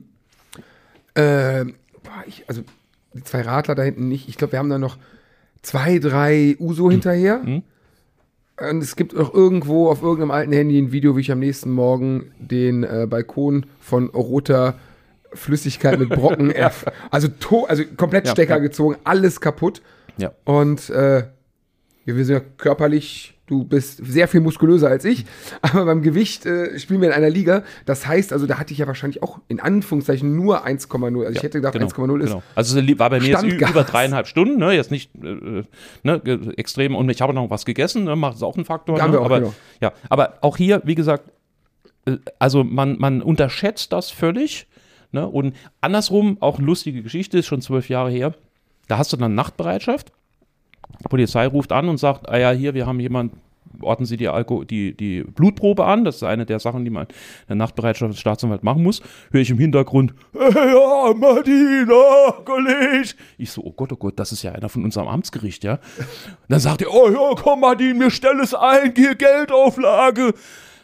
Also die 2 Radler da hinten nicht. Ich glaube, wir haben da noch 2, 3 Uso hinterher. Und es gibt auch irgendwo auf irgendeinem alten Handy ein Video, wie ich am nächsten Morgen den Balkon von roter Flüssigkeit mit Brocken, also komplett Stecker gezogen, alles kaputt. Ja. Und wir sind ja körperlich, du bist sehr viel muskulöser als ich, aber beim Gewicht spielen wir in einer Liga. Das heißt, also da hatte ich ja wahrscheinlich auch in Anführungszeichen nur 1,0. Also ich hätte gedacht, 1,0 ist. Genau. Also es war bei mir jetzt Standgas. über 3,5 Stunden, ne? Jetzt nicht extrem. Und ich habe noch was gegessen, ne? Macht es auch einen Faktor. Haben wir auch, aber, genau. ja, aber auch hier, wie gesagt, also man unterschätzt das völlig. Ne? Und andersrum, auch eine lustige Geschichte, ist schon 12 Jahre her. Da hast du dann Nachtbereitschaft. Die Polizei ruft an und sagt, hier, wir haben jemanden, orten Sie die Blutprobe an. Das ist eine der Sachen, die man in der Nachtbereitschaft als Staatsanwalt machen muss. Höre ich im Hintergrund, ja, Martina, Kollege. Ich so, oh Gott, das ist ja einer von unserem Amtsgericht, ja. Und dann sagt er, oh ja, komm Martin, wir stellen es ein, hier Geldauflage.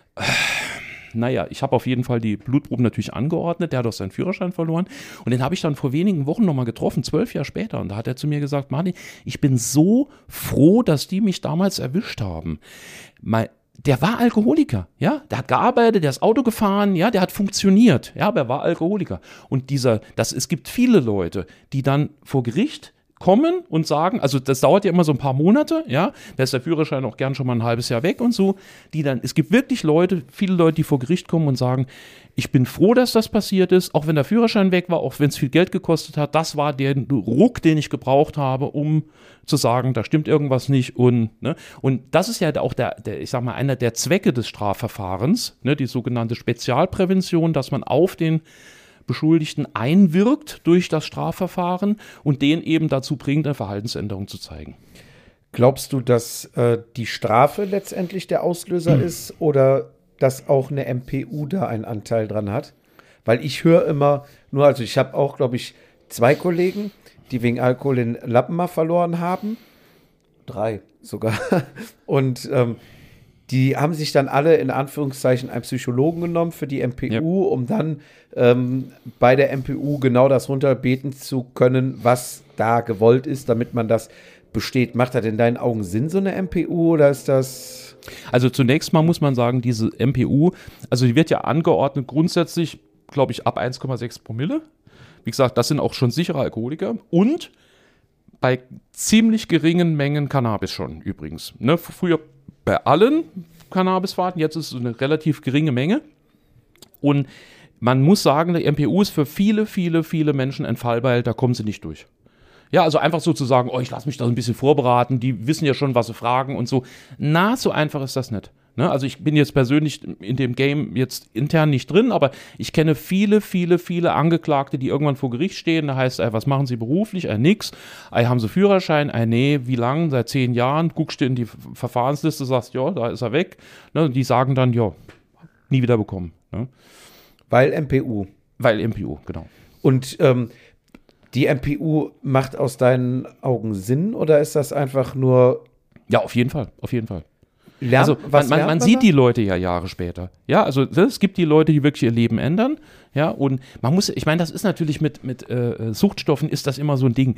Naja, ich habe auf jeden Fall die Blutproben natürlich angeordnet. Der hat auch seinen Führerschein verloren. Und den habe ich dann vor wenigen Wochen nochmal getroffen, 12 Jahre später. Und da hat er zu mir gesagt, Martin, ich bin so froh, dass die mich damals erwischt haben. Der war Alkoholiker, ja. Der hat gearbeitet, der ist Auto gefahren, ja, der hat funktioniert, ja, aber er war Alkoholiker. Und es gibt viele Leute, die dann vor Gericht kommen und sagen, also das dauert ja immer so ein paar Monate, ja, da ist der Führerschein auch gern schon mal ein halbes Jahr weg und so, es gibt wirklich viele Leute, die vor Gericht kommen und sagen, ich bin froh, dass das passiert ist, auch wenn der Führerschein weg war, auch wenn es viel Geld gekostet hat, das war der Ruck, den ich gebraucht habe, um zu sagen, da stimmt irgendwas nicht und das ist ja auch ich sag mal, einer der Zwecke des Strafverfahrens, ne, die sogenannte Spezialprävention, dass man auf den Beschuldigten einwirkt durch das Strafverfahren und den eben dazu bringt, eine Verhaltensänderung zu zeigen. Glaubst du, dass die Strafe letztendlich der Auslöser ist oder dass auch eine MPU da einen Anteil dran hat? Weil ich höre immer nur, also ich habe auch, glaube ich, 2 Kollegen, die wegen Alkohol den Lappen mal verloren haben. 3 sogar. Und die haben sich dann alle in Anführungszeichen einen Psychologen genommen für die MPU, um dann bei der MPU genau das runterbeten zu können, was da gewollt ist, damit man das besteht. Macht das in deinen Augen Sinn, so eine MPU, oder ist das... Also zunächst mal muss man sagen, diese MPU, also die wird ja angeordnet grundsätzlich, glaube ich, ab 1,6 Promille. Wie gesagt, das sind auch schon sichere Alkoholiker und bei ziemlich geringen Mengen Cannabis schon übrigens. Ne? Früher bei allen Cannabisfahrten, jetzt ist es eine relativ geringe Menge. Und man muss sagen, die MPU ist für viele, viele, viele Menschen ein Fallbeil, da kommen sie nicht durch. Ja, also einfach so zu sagen, oh, ich lasse mich da ein bisschen vorberaten, die wissen ja schon, was sie fragen und so. Na, so einfach ist das nicht. Ne? Also ich bin jetzt persönlich in dem Game jetzt intern nicht drin, aber ich kenne viele, viele, viele Angeklagte, die irgendwann vor Gericht stehen. Da heißt, was machen sie beruflich? Nix. Haben sie Führerschein? Nee, wie lang? Seit 10 Jahren. Guckst du in die Verfahrensliste, sagst, ja, da ist er weg. Ne? Die sagen dann, ja, nie wieder bekommen. Ne? Weil MPU. Weil MPU, genau. Und die MPU macht aus deinen Augen Sinn, oder ist das einfach nur... Ja, auf jeden Fall, auf jeden Fall. Also man sieht die Leute ja Jahre später. Ja, also es gibt die Leute, die wirklich ihr Leben ändern. Ja, und man muss, ich meine, das ist natürlich mit Suchtstoffen ist das immer so ein Ding.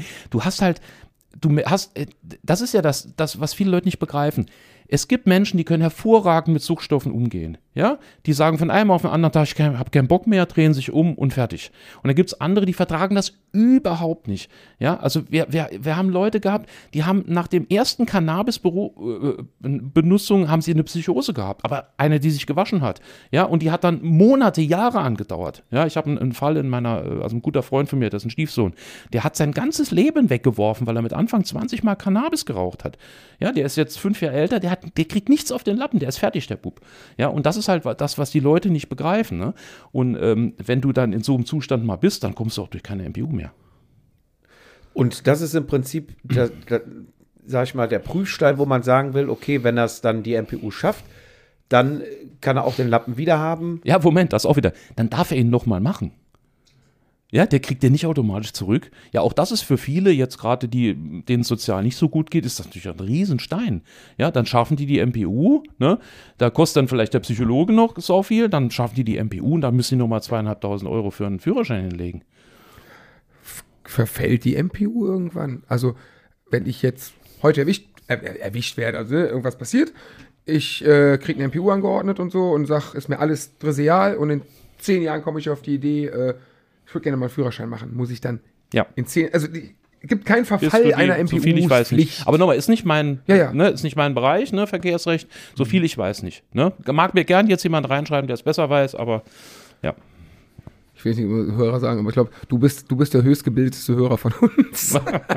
Das ist ja das, was viele Leute nicht begreifen. Es gibt Menschen, die können hervorragend mit Suchtstoffen umgehen. Ja, die sagen von einem auf den anderen Tag, ich habe keinen Bock mehr, drehen sich um und fertig. Und dann gibt es andere, die vertragen das überhaupt nicht. Ja, also wir haben Leute gehabt, die haben nach dem ersten Cannabis-Benutzung haben sie eine Psychose gehabt, aber eine, die sich gewaschen hat. Ja, und die hat dann Monate, Jahre angedauert. Ja, ich habe einen Fall in also ein guter Freund von mir, das ist ein Stiefsohn, der hat sein ganzes Leben weggeworfen, weil er mit Anfang 20 Mal Cannabis geraucht hat. Ja, der ist jetzt 5 Jahre älter, der kriegt nichts auf den Lappen, der ist fertig, der Bub. Ja, und das ist halt das, was die Leute nicht begreifen. Ne? Und wenn du dann in so einem Zustand mal bist, dann kommst du auch durch keine MPU mehr. Und das ist im Prinzip, sag ich mal, der Prüfstein, wo man sagen will, okay, wenn er es dann die MPU schafft, dann kann er auch den Lappen wieder haben. Ja, Moment, das auch wieder. Dann darf er ihn nochmal machen. Ja, der kriegt den nicht automatisch zurück. Ja, auch das ist für viele jetzt gerade, denen es sozial nicht so gut geht, ist das natürlich ein Riesenstein. Ja, dann schaffen die MPU, ne? Da kostet dann vielleicht der Psychologe noch so viel, dann schaffen die MPU und dann müssen die nochmal 2.500 € für einen Führerschein hinlegen. Verfällt die MPU irgendwann? Also, wenn ich jetzt heute erwischt werde, also irgendwas passiert, ich kriege eine MPU angeordnet und so und sage, ist mir alles trivial und in 10 Jahren komme ich auf die Idee, ich würde gerne mal einen Führerschein machen. Muss ich dann in 10, also es gibt keinen Verfall einer MPU. So viel ich weiß nicht. Aber nochmal, ist nicht mein, Ja. Ne, ist nicht mein Bereich, ne, Verkehrsrecht. So viel ich weiß nicht. Ne. Mag mir gern jetzt jemand reinschreiben, der es besser weiß, aber ja. Ich will nicht über Hörer sagen, aber ich glaube, du bist der höchstgebildetste Hörer von uns.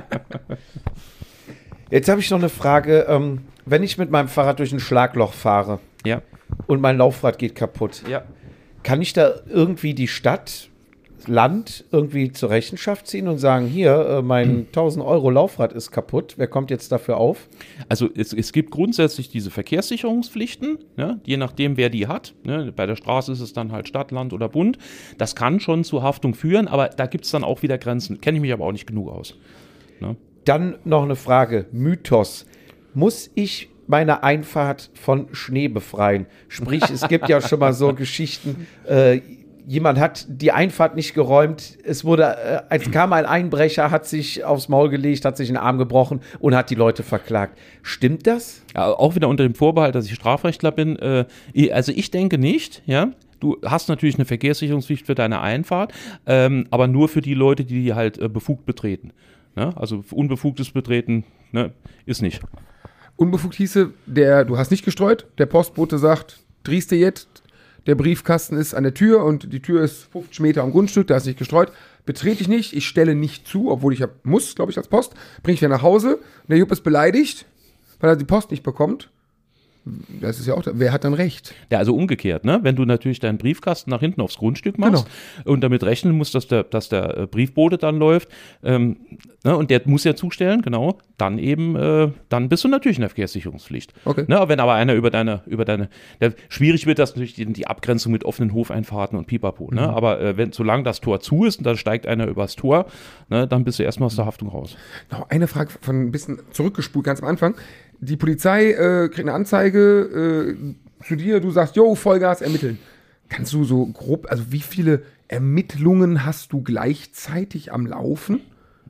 Jetzt habe ich noch eine Frage. Wenn ich mit meinem Fahrrad durch ein Schlagloch fahre und mein Laufrad geht kaputt, kann ich da irgendwie die Stadt, Land irgendwie zur Rechenschaft ziehen und sagen, hier, mein 1.000 € Laufrad ist kaputt, wer kommt jetzt dafür auf? Also es gibt grundsätzlich diese Verkehrssicherungspflichten, ne, je nachdem, wer die hat. Ne, bei der Straße ist es dann halt Stadt, Land oder Bund. Das kann schon zu Haftung führen, aber da gibt es dann auch wieder Grenzen. Kenne ich mich aber auch nicht genug aus. Ne? Dann noch eine Frage, Mythos. Muss ich meine Einfahrt von Schnee befreien? Sprich, es gibt ja schon mal so Geschichten, jemand hat die Einfahrt nicht geräumt, es kam ein Einbrecher, hat sich aufs Maul gelegt, hat sich den Arm gebrochen und hat die Leute verklagt. Stimmt das? Ja, auch wieder unter dem Vorbehalt, dass ich Strafrechtler bin. Also ich denke nicht, ja. Du hast natürlich eine Verkehrssicherungspflicht für deine Einfahrt, aber nur für die Leute, die halt befugt betreten. Ne? Also unbefugtes Betreten, ne, ist nicht. Unbefugt hieße, du hast nicht gestreut, der Postbote sagt, drehst du jetzt, der Briefkasten ist an der Tür und die Tür ist 50 Meter am Grundstück, da ist nicht gestreut, betrete ich nicht, ich stelle nicht zu, obwohl ich muss, glaube ich, als Post, bringe ich wieder nach Hause, der Jupp ist beleidigt, weil er die Post nicht bekommt. Das ist ja auch, wer hat dann recht? Ja, also umgekehrt, ne? Wenn du natürlich deinen Briefkasten nach hinten aufs Grundstück machst und damit rechnen musst, dass der Briefbote dann läuft, ne? Und der muss ja zustellen, genau, dann bist du natürlich in der Verkehrssicherungspflicht. Okay. Ne? Wenn aber einer schwierig wird das natürlich die Abgrenzung mit offenen Hofeinfahrten und Pipapo, ne? Aber solange das Tor zu ist und dann steigt einer übers Tor, ne, dann bist du erstmal aus der Haftung raus. Noch eine Frage von ein bisschen zurückgespult, ganz am Anfang. Die Polizei kriegt eine Anzeige zu dir, du sagst, jo, Vollgas ermitteln. Kannst du so grob, also wie viele Ermittlungen hast du gleichzeitig am Laufen?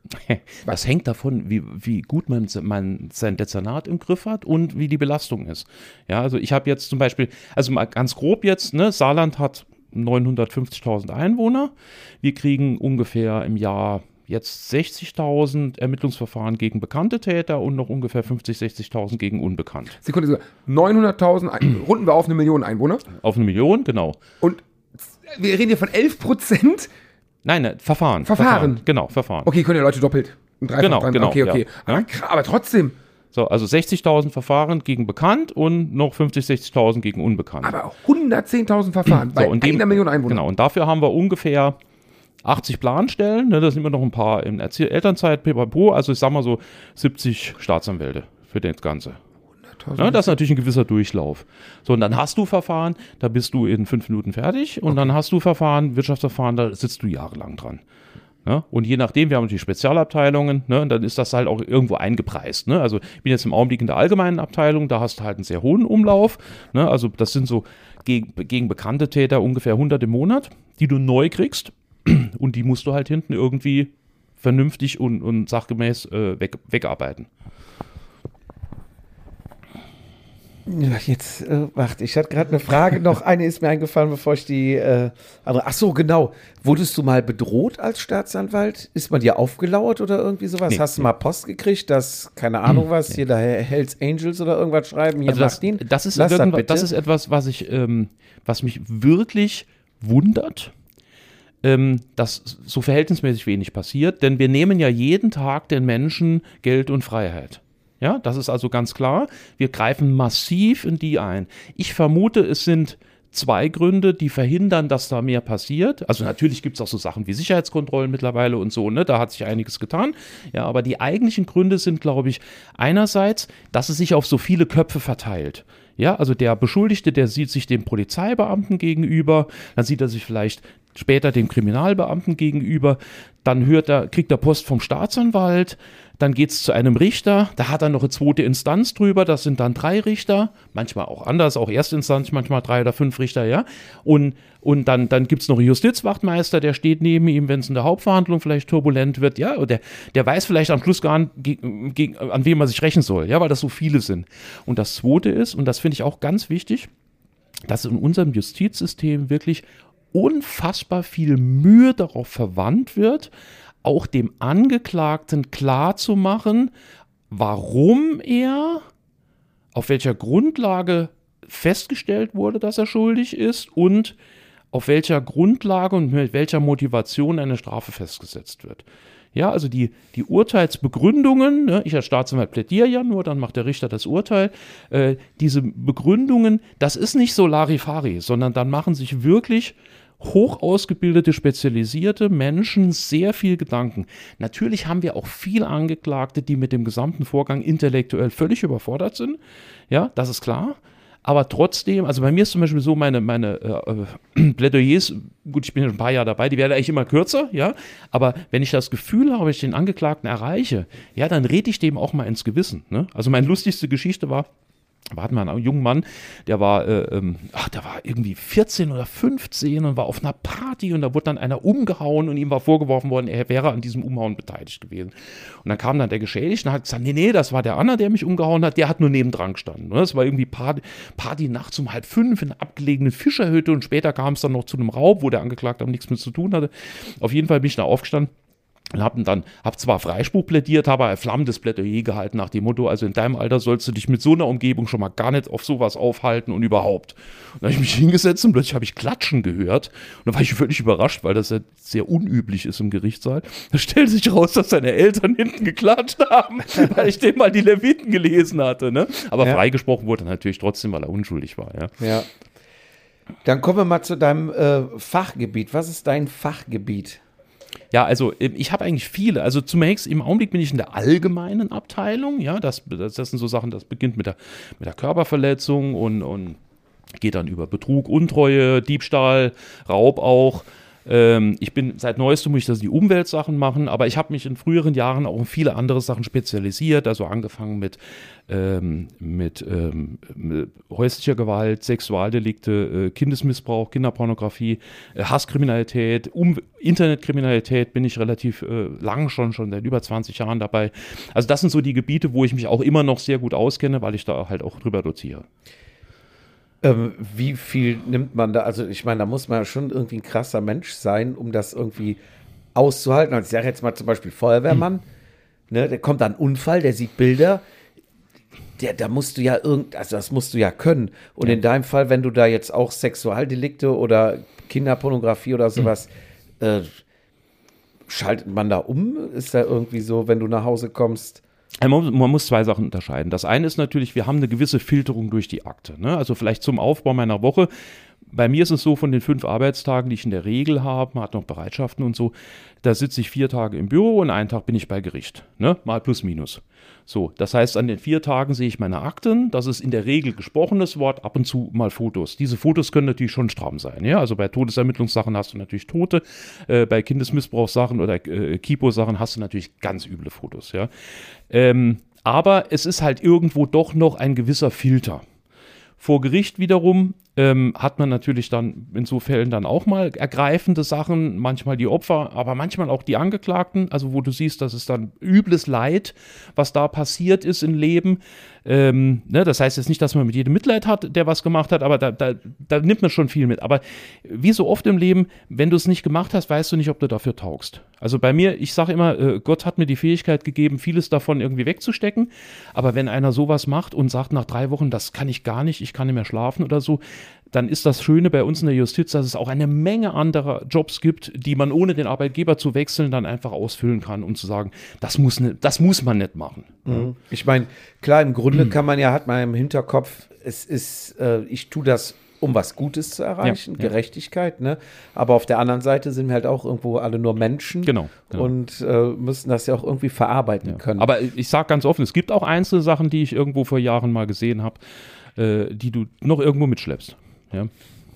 Das hängt davon, wie gut man sein Dezernat im Griff hat und wie die Belastung ist. Ja, also ich habe jetzt zum Beispiel, also mal ganz grob jetzt, ne, Saarland hat 950.000 Einwohner. Wir kriegen ungefähr im Jahr jetzt 60.000 Ermittlungsverfahren gegen bekannte Täter und noch ungefähr 50.000, 60.000 gegen unbekannt. Sekunde, 900.000, runden wir auf 1 Million Einwohner. Auf 1 Million, genau. Und wir reden hier von 11%. Nein, Verfahren. Genau, Verfahren. Okay, können ja Leute doppelt. Genau. Okay. Ja. Aber trotzdem. So, also 60.000 Verfahren gegen bekannt und noch 50.000, 60.000 gegen unbekannt. Aber 110.000 Verfahren bei und 1 Million Einwohnern. Genau, und dafür haben wir ungefähr 80 Planstellen, ne, da sind immer noch ein paar in Elternzeit, pipapo, also ich sag mal so 70 Staatsanwälte für das Ganze. Ja, das ist natürlich ein gewisser Durchlauf. So, und dann hast du Verfahren, da bist du in 5 Minuten fertig und dann hast du Verfahren, Wirtschaftsverfahren, da sitzt du jahrelang dran. Ne? Und je nachdem, wir haben natürlich Spezialabteilungen, ne, und dann ist das halt auch irgendwo eingepreist. Ne? Also ich bin jetzt im Augenblick in der allgemeinen Abteilung, da hast du halt einen sehr hohen Umlauf. Ne? Also das sind so gegen bekannte Täter ungefähr 100 im Monat, die du neu kriegst und die musst du halt hinten irgendwie vernünftig und sachgemäß wegarbeiten. Ja, jetzt, warte, ich hatte gerade eine Frage noch. Eine ist mir eingefallen, bevor ich die andere. Ach so, genau. Wurdest du mal bedroht als Staatsanwalt? Ist man dir aufgelauert oder irgendwie sowas? Nee, Hast du mal Post gekriegt, dass, keine Ahnung was, hier der Hells Angels oder irgendwas schreiben? Hier, Also das ist etwas, was mich wirklich wundert, dass so verhältnismäßig wenig passiert, denn wir nehmen ja jeden Tag den Menschen Geld und Freiheit. Ja, das ist also ganz klar. Wir greifen massiv in die ein. Ich vermute, es sind 2 Gründe, die verhindern, dass da mehr passiert. Also natürlich gibt es auch so Sachen wie Sicherheitskontrollen mittlerweile und so, ne? Da hat sich einiges getan. Ja, aber die eigentlichen Gründe sind, glaube ich, einerseits, dass es sich auf so viele Köpfe verteilt. Ja, also der Beschuldigte, der sieht sich dem Polizeibeamten gegenüber, dann sieht er sich vielleicht später dem Kriminalbeamten gegenüber, dann kriegt er Post vom Staatsanwalt, dann geht es zu einem Richter, da hat er noch eine 2. Instanz drüber, das sind dann 3 Richter, manchmal auch anders, auch Erstinstanz, manchmal 3 oder 5 Richter, ja. Und dann gibt es noch einen Justizwachtmeister, der steht neben ihm, wenn es in der Hauptverhandlung vielleicht turbulent wird, ja, und der weiß vielleicht am Schluss gar nicht, an wem er sich rächen soll, ja, weil das so viele sind. Und das Zweite ist, und das finde ich auch ganz wichtig, dass in unserem Justizsystem wirklich unfassbar viel Mühe darauf verwandt wird, auch dem Angeklagten klarzumachen, warum er, auf welcher Grundlage festgestellt wurde, dass er schuldig ist und auf welcher Grundlage und mit welcher Motivation eine Strafe festgesetzt wird. Ja, also die Urteilsbegründungen, ne, ich als Staatsanwalt plädiere ja nur, dann macht der Richter das Urteil, diese Begründungen, das ist nicht so Larifari, sondern dann machen sich wirklich hoch ausgebildete, spezialisierte Menschen sehr viel Gedanken. Natürlich haben wir auch viele Angeklagte, die mit dem gesamten Vorgang intellektuell völlig überfordert sind. Ja, das ist klar. Aber trotzdem, also bei mir ist zum Beispiel so, meine Plädoyers, gut, ich bin ja schon ein paar Jahre dabei, die werden eigentlich immer kürzer, ja. Aber wenn ich das Gefühl habe, ich den Angeklagten erreiche, ja, dann rede ich dem auch mal ins Gewissen. Ne? Also meine lustigste Geschichte war, wir hatten mal einen jungen Mann, der war irgendwie 14 oder 15 und war auf einer Party und da wurde dann einer umgehauen und ihm war vorgeworfen worden, er wäre an diesem Umhauen beteiligt gewesen. Und dann kam dann der Geschädigte und hat gesagt, nee, das war der Anna, der mich umgehauen hat, der hat nur nebendran gestanden. Und das war irgendwie Party nachts um 4:30 in einer abgelegenen Fischerhütte und später kam es dann noch zu einem Raub, wo der Angeklagte nichts mit zu tun hatte. Auf jeden Fall bin ich da aufgestanden. Und hab zwar Freispruch plädiert, habe ein flammendes Plädoyer gehalten nach dem Motto, also in deinem Alter sollst du dich mit so einer Umgebung schon mal gar nicht auf sowas aufhalten und überhaupt. Und dann habe ich mich hingesetzt und plötzlich habe ich Klatschen gehört. Und da war ich völlig überrascht, weil das ja sehr unüblich ist im Gerichtssaal. Da stellte sich raus, dass seine Eltern hinten geklatscht haben, weil ich dem mal die Leviten gelesen hatte. Ne? Aber freigesprochen wurde er natürlich trotzdem, weil er unschuldig war. Ja. Dann kommen wir mal zu deinem Fachgebiet. Was ist dein Fachgebiet? Ja, also ich habe eigentlich viele. Also zunächst, im Augenblick bin ich in der allgemeinen Abteilung. Ja, das sind so Sachen, das beginnt mit der Körperverletzung und geht dann über Betrug, Untreue, Diebstahl, Raub auch. Ich bin seit neuestem, muss ich das die Umweltsachen machen, aber ich habe mich in früheren Jahren auch in viele andere Sachen spezialisiert, also angefangen mit häuslicher Gewalt, Sexualdelikte, Kindesmissbrauch, Kinderpornografie, Hasskriminalität, Internetkriminalität bin ich relativ lang schon seit über 20 Jahren dabei. Also das sind so die Gebiete, wo ich mich auch immer noch sehr gut auskenne, weil ich da halt auch drüber doziere. Wie viel nimmt man da? Also ich meine, da muss man ja schon irgendwie ein krasser Mensch sein, um das irgendwie auszuhalten. Also ich sage jetzt mal zum Beispiel Feuerwehrmann, ne, der kommt an einen Unfall, der sieht Bilder, da musst du ja also das musst du ja können. Und in deinem Fall, wenn du da jetzt auch Sexualdelikte oder Kinderpornografie oder sowas, schaltet man da um? Ist da irgendwie so, wenn du nach Hause kommst? Man muss zwei Sachen unterscheiden. Das eine ist natürlich, wir haben eine gewisse Filterung durch die Akte. Ne? Also vielleicht zum Aufbau meiner Woche. Bei mir ist es so, von den 5 Arbeitstagen, die ich in der Regel habe, man hat noch Bereitschaften und so, da sitze ich 4 Tage im Büro und einen Tag bin ich bei Gericht. Ne? Mal plus minus. So, das heißt, an den 4 Tagen sehe ich meine Akten. Das ist in der Regel gesprochenes Wort, ab und zu mal Fotos. Diese Fotos können natürlich schon stramm sein. Ja? Also bei Todesermittlungssachen hast du natürlich Tote, bei Kindesmissbrauchssachen oder Kipo-Sachen hast du natürlich ganz üble Fotos. Ja? Aber es ist halt irgendwo doch noch ein gewisser Filter. Vor Gericht wiederum hat man natürlich dann in so Fällen dann auch mal ergreifende Sachen, manchmal die Opfer, aber manchmal auch die Angeklagten, also wo du siehst, das ist dann übles Leid, was da passiert ist im Leben. Ne, das heißt jetzt nicht, dass man mit jedem Mitleid hat, der was gemacht hat, aber da nimmt man schon viel mit. Aber wie so oft im Leben, wenn du es nicht gemacht hast, weißt du nicht, ob du dafür taugst. Also bei mir, ich sage immer, Gott hat mir die Fähigkeit gegeben, vieles davon irgendwie wegzustecken, aber wenn einer sowas macht und sagt nach 3 Wochen, das kann ich gar nicht, ich kann nicht mehr schlafen oder so, dann ist das Schöne bei uns in der Justiz, dass es auch eine Menge anderer Jobs gibt, die man ohne den Arbeitgeber zu wechseln dann einfach ausfüllen kann, um zu sagen, das muss man nicht machen. Mhm. Ich meine, klar, im Grunde hat man im Hinterkopf, ich tue das, um was Gutes zu erreichen, Gerechtigkeit, ne? Aber auf der anderen Seite sind wir halt auch irgendwo alle nur Menschen genau. Und müssen das ja auch irgendwie verarbeiten können. Aber ich sage ganz offen, es gibt auch einzelne Sachen, die ich irgendwo vor Jahren mal gesehen habe, die du noch irgendwo mitschleppst. Ja.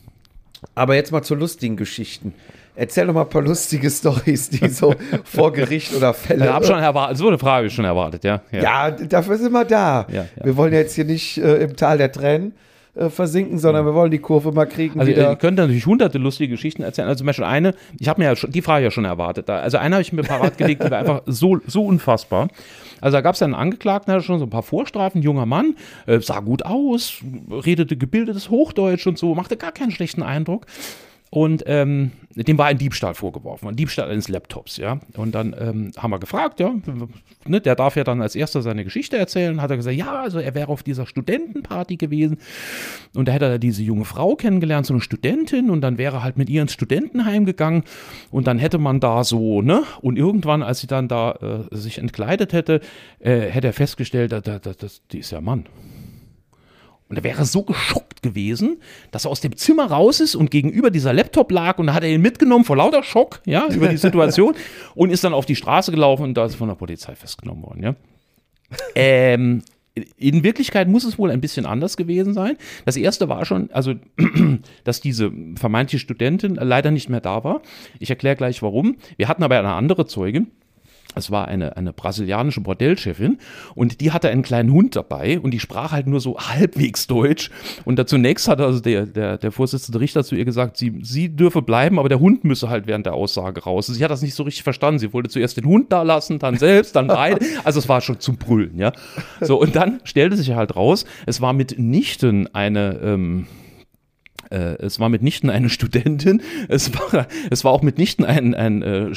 Aber jetzt mal zu lustigen Geschichten. Erzähl doch mal ein paar lustige Storys, die so vor Gericht oder Fälle. Ich habe schon erwartet, so eine Frage schon erwartet, ja. Ja, dafür sind wir da. Ja. Wir wollen jetzt hier nicht im Tal der Tränen versinken, sondern wir wollen die Kurve mal kriegen. Also wieder. ihr könnt natürlich hunderte lustige Geschichten erzählen. Also zum Beispiel eine, ich habe mir ja schon, die Frage ja schon erwartet. Also eine habe ich mir parat gelegt, die war einfach so unfassbar. Also da gab es einen Angeklagten, der hatte schon so ein paar Vorstrafen, junger Mann, sah gut aus, redete gebildetes Hochdeutsch und so, machte gar keinen schlechten Eindruck. Und dem war ein Diebstahl vorgeworfen, ein Diebstahl eines Laptops, ja. Und dann haben wir gefragt, ja, ne, der darf ja dann als erster seine Geschichte erzählen. Hat er gesagt, ja, also er wäre auf dieser Studentenparty gewesen und da hätte er diese junge Frau kennengelernt, so eine Studentin, und dann wäre er halt mit ihr ins Studentenheim gegangen und dann hätte man da so, ne, und irgendwann, als sie dann da sich entkleidet hätte, hätte er festgestellt, die ist ja Mann. Und er wäre so geschockt gewesen, dass er aus dem Zimmer raus ist und gegenüber dieser Laptop lag und da hat er ihn mitgenommen vor lauter Schock, ja, über die Situation und ist dann auf die Straße gelaufen und da ist von der Polizei festgenommen worden, ja. In Wirklichkeit muss es wohl ein bisschen anders gewesen sein. Das erste war schon, also, dass diese vermeintliche Studentin leider nicht mehr da war. Ich erkläre gleich warum. Wir hatten aber eine andere Zeugin. Es war eine brasilianische Bordellchefin und die hatte einen kleinen Hund dabei und die sprach halt nur so halbwegs Deutsch. Und da zunächst hat also der Vorsitzende Richter zu ihr gesagt, sie dürfe bleiben, aber der Hund müsse halt während der Aussage raus. Und sie hat das nicht so richtig verstanden. Sie wollte zuerst den Hund da lassen, dann selbst, dann beide. Also es war schon zum Brüllen, ja. So, und dann stellte sich halt raus, es war mitnichten eine Studentin, es war auch mitnichten ein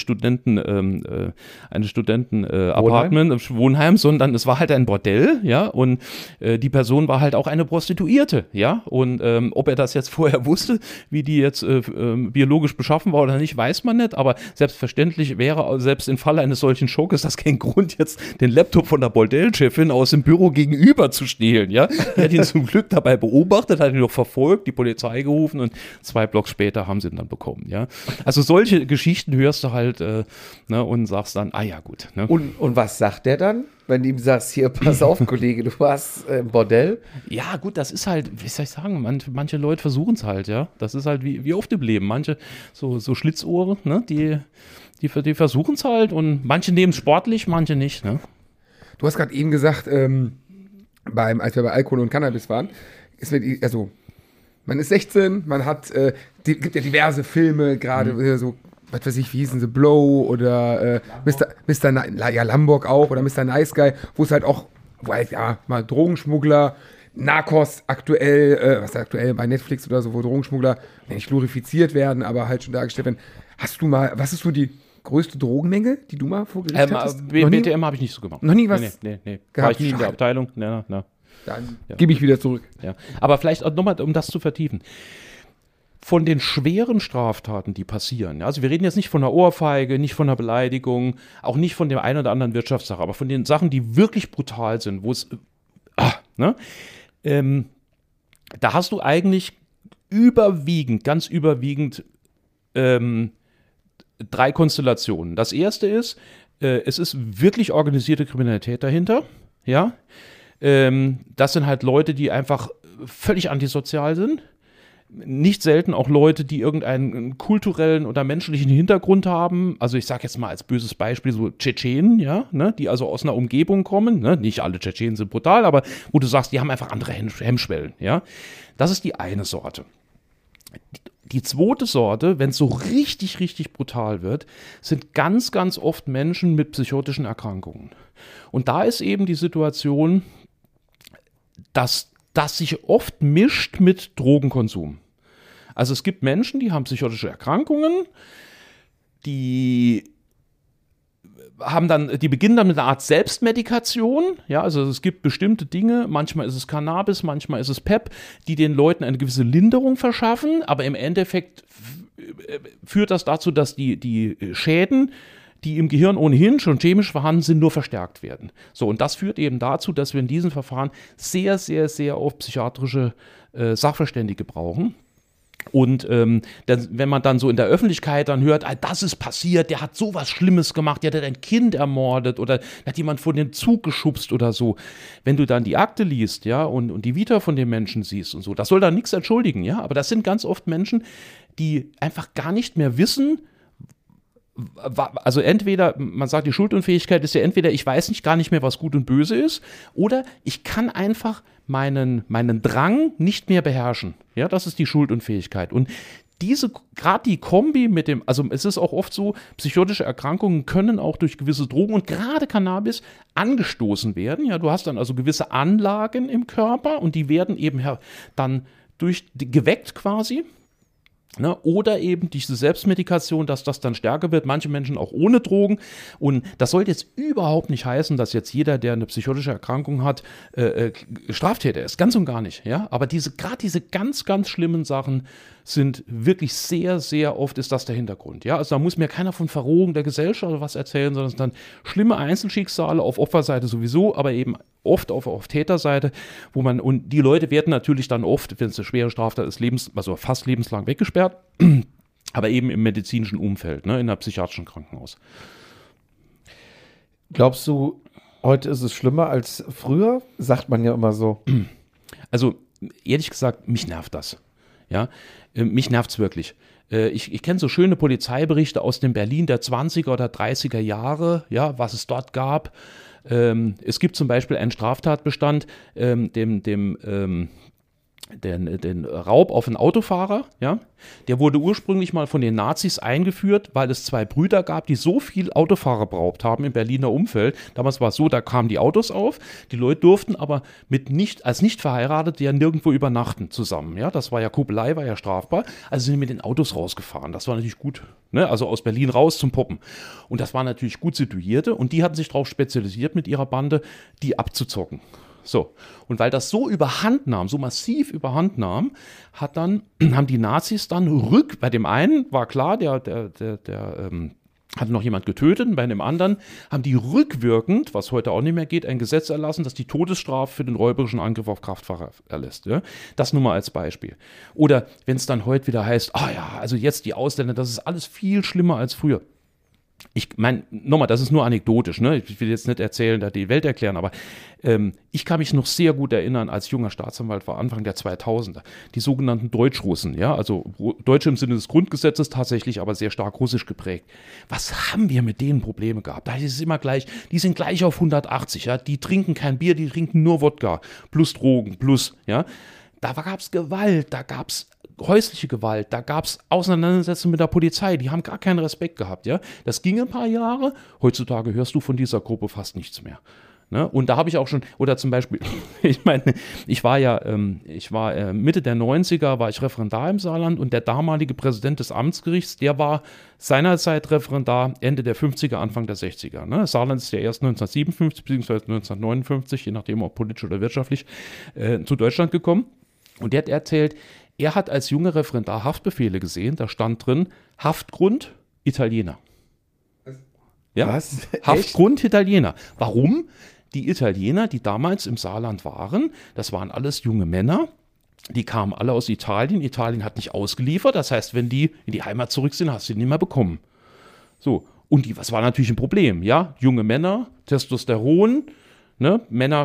Studenten-Apartment, Wohnheim, sondern es war halt ein Bordell, ja, und die Person war halt auch eine Prostituierte, ja, und ob er das jetzt vorher wusste, wie die jetzt biologisch beschaffen war oder nicht, weiß man nicht, aber selbstverständlich wäre, selbst im Falle eines solchen Schockes, das kein Grund, jetzt den Laptop von der Bordellchefin aus dem Büro gegenüber zu stehlen, ja, die hat ihn zum Glück dabei beobachtet, hat ihn noch verfolgt, die Polizei gerufen und 2 Blocks später haben sie ihn dann bekommen, ja. Also solche Geschichten hörst du halt ne, und sagst dann, ah ja, gut. Ne? Und was sagt der dann, wenn du ihm sagst, hier, pass auf, Kollege, du hast ein Bordell? Ja, gut, das ist halt, wie soll ich sagen, manche Leute versuchen es halt, ja. Das ist halt wie oft im Leben. Manche, so Schlitzohren, ne, die versuchen es halt und manche nehmen es sportlich, manche nicht, ne. Du hast gerade eben gesagt, als wir bei Alkohol und Cannabis waren, man ist 16, man hat, gibt ja diverse Filme, gerade so, was weiß ich, wie hießen sie, Blow oder Lombok auch oder Mr. Nice Guy, wo es halt auch, mal Drogenschmuggler, Narcos aktuell bei Netflix oder so, wo Drogenschmuggler nicht glorifiziert werden, aber halt schon dargestellt werden. Was ist so die größte Drogenmenge, die du mal vor Gericht hattest? BTM habe ich nicht so gemacht. Noch nie was? Nee. War ich nie in der Abteilung. Na. Dann gebe ich wieder zurück. Ja. Aber vielleicht auch nochmal, um das zu vertiefen. Von den schweren Straftaten, die passieren, also wir reden jetzt nicht von einer Ohrfeige, nicht von einer Beleidigung, auch nicht von der einen oder anderen Wirtschaftssache, aber von den Sachen, die wirklich brutal sind, wo es, da hast du eigentlich ganz überwiegend 3 Konstellationen. Das erste ist, es ist wirklich organisierte Kriminalität dahinter, ja. Das sind halt Leute, die einfach völlig antisozial sind. Nicht selten auch Leute, die irgendeinen kulturellen oder menschlichen Hintergrund haben. Also ich sage jetzt mal als böses Beispiel so Tschetschenen, ja, ne, die also aus einer Umgebung kommen. Ne? Nicht alle Tschetschenen sind brutal, aber wo du sagst, die haben einfach andere Hemmschwellen. Ja? Das ist die eine Sorte. Die zweite Sorte, wenn es so richtig, richtig brutal wird, sind ganz, ganz oft Menschen mit psychotischen Erkrankungen. Und da ist eben die Situation, dass das sich oft mischt mit Drogenkonsum. Also es gibt Menschen, die haben psychotische Erkrankungen, die beginnen dann mit einer Art Selbstmedikation, ja, also es gibt bestimmte Dinge, manchmal ist es Cannabis, manchmal ist es PEP, die den Leuten eine gewisse Linderung verschaffen, aber im Endeffekt führt das dazu, dass die Schäden, die im Gehirn ohnehin schon chemisch vorhanden sind, nur verstärkt werden. So, und das führt eben dazu, dass wir in diesen Verfahren sehr, sehr, sehr oft psychiatrische Sachverständige brauchen. Und wenn man dann so in der Öffentlichkeit dann hört, das ist passiert, der hat sowas Schlimmes gemacht, der hat ein Kind ermordet oder hat jemand vor den Zug geschubst oder so. Wenn du dann die Akte liest, ja, und die Vita von dem Menschen siehst und so, das soll da nichts entschuldigen, ja, aber das sind ganz oft Menschen, die einfach gar nicht mehr wissen, also entweder, man sagt, die Schuldunfähigkeit ist ja entweder, ich weiß gar nicht mehr, was gut und böse ist, oder ich kann einfach meinen Drang nicht mehr beherrschen. Ja, das ist die Schuldunfähigkeit. Und gerade die Kombi mit dem, also es ist auch oft so, psychotische Erkrankungen können auch durch gewisse Drogen und gerade Cannabis angestoßen werden. Ja, du hast dann also gewisse Anlagen im Körper und die werden eben dann geweckt quasi. Ne, oder eben diese Selbstmedikation, dass das dann stärker wird, manche Menschen auch ohne Drogen. Und das soll jetzt überhaupt nicht heißen, dass jetzt jeder, der eine psychotische Erkrankung hat, Straftäter ist. Ganz und gar nicht. Ja? Aber gerade diese ganz, ganz schlimmen Sachen sind wirklich sehr, sehr oft ist das der Hintergrund. Ja? Also da muss mir keiner von Verrohung der Gesellschaft oder was erzählen, sondern es sind dann schlimme Einzelschicksale auf Opferseite sowieso, aber eben oft auf Täterseite, und die Leute werden natürlich dann oft, wenn es eine schwere Straftat ist, also fast lebenslang weggesperrt, aber eben im medizinischen Umfeld, ne, in einem psychiatrischen Krankenhaus. Glaubst du, heute ist es schlimmer als früher? Sagt man ja immer so. Also ehrlich gesagt, mich nervt das. Ja, mich nervt es wirklich. Ich kenne so schöne Polizeiberichte aus dem Berlin der 20er oder 30er Jahre, ja, was es dort gab. Es gibt zum Beispiel einen Straftatbestand, den Raub auf einen Autofahrer, ja, der wurde ursprünglich mal von den Nazis eingeführt, weil es 2 Brüder gab, die so viel Autofahrer beraubt haben im Berliner Umfeld. Damals war es so, da kamen die Autos auf, die Leute durften aber als nicht verheiratet ja nirgendwo übernachten zusammen, ja, das war ja Kuppelei, war ja strafbar, also sind mit den Autos rausgefahren, das war natürlich gut, ne, also aus Berlin raus zum Poppen. Und das waren natürlich gut Situierte und die hatten sich darauf spezialisiert mit ihrer Bande, die abzuzocken. So, und weil das so massiv überhand nahm, haben die Nazis dann bei dem einen war klar, der hat noch jemand getötet und bei einem anderen haben die rückwirkend, was heute auch nicht mehr geht, ein Gesetz erlassen, das die Todesstrafe für den räuberischen Angriff auf Kraftfahrer erlässt. Ja? Das nur mal als Beispiel. Oder wenn es dann heute wieder heißt, also jetzt die Ausländer, das ist alles viel schlimmer als früher. Ich meine, nochmal, das ist nur anekdotisch, ne? Ich will jetzt nicht erzählen, da die Welt erklären, aber ich kann mich noch sehr gut erinnern, als junger Staatsanwalt war Anfang der 2000er, die sogenannten Deutschrussen, ja, also Deutsche im Sinne des Grundgesetzes, tatsächlich aber sehr stark russisch geprägt. Was haben wir mit denen Probleme gehabt? Da ist es immer gleich, die sind gleich auf 180, ja, die trinken kein Bier, die trinken nur Wodka, plus Drogen, plus, ja. Da gab es Gewalt, da gab es häusliche Gewalt, da gab es Auseinandersetzungen mit der Polizei, die haben gar keinen Respekt gehabt, ja. Das ging ein paar Jahre, heutzutage hörst du von dieser Gruppe fast nichts mehr. Ne? Und da habe ich auch schon, oder zum Beispiel, ich meine, ich war Mitte der 90er, war ich Referendar im Saarland und der damalige Präsident des Amtsgerichts, der war seinerzeit Referendar Ende der 50er, Anfang der 60er. Ne? Saarland ist ja erst 1957 bzw. 1959, je nachdem ob politisch oder wirtschaftlich, zu Deutschland gekommen. Und der hat erzählt, er hat als junger Referendar Haftbefehle gesehen, da stand drin, Haftgrund Italiener. Ja? Was? Haftgrund Italiener. Warum? Die Italiener, die damals im Saarland waren, das waren alles junge Männer, die kamen alle aus Italien. Italien hat nicht ausgeliefert, das heißt, wenn die in die Heimat zurück sind, hast du die nicht mehr bekommen. So, und was war natürlich ein Problem, ja? Junge Männer, Testosteron, ne?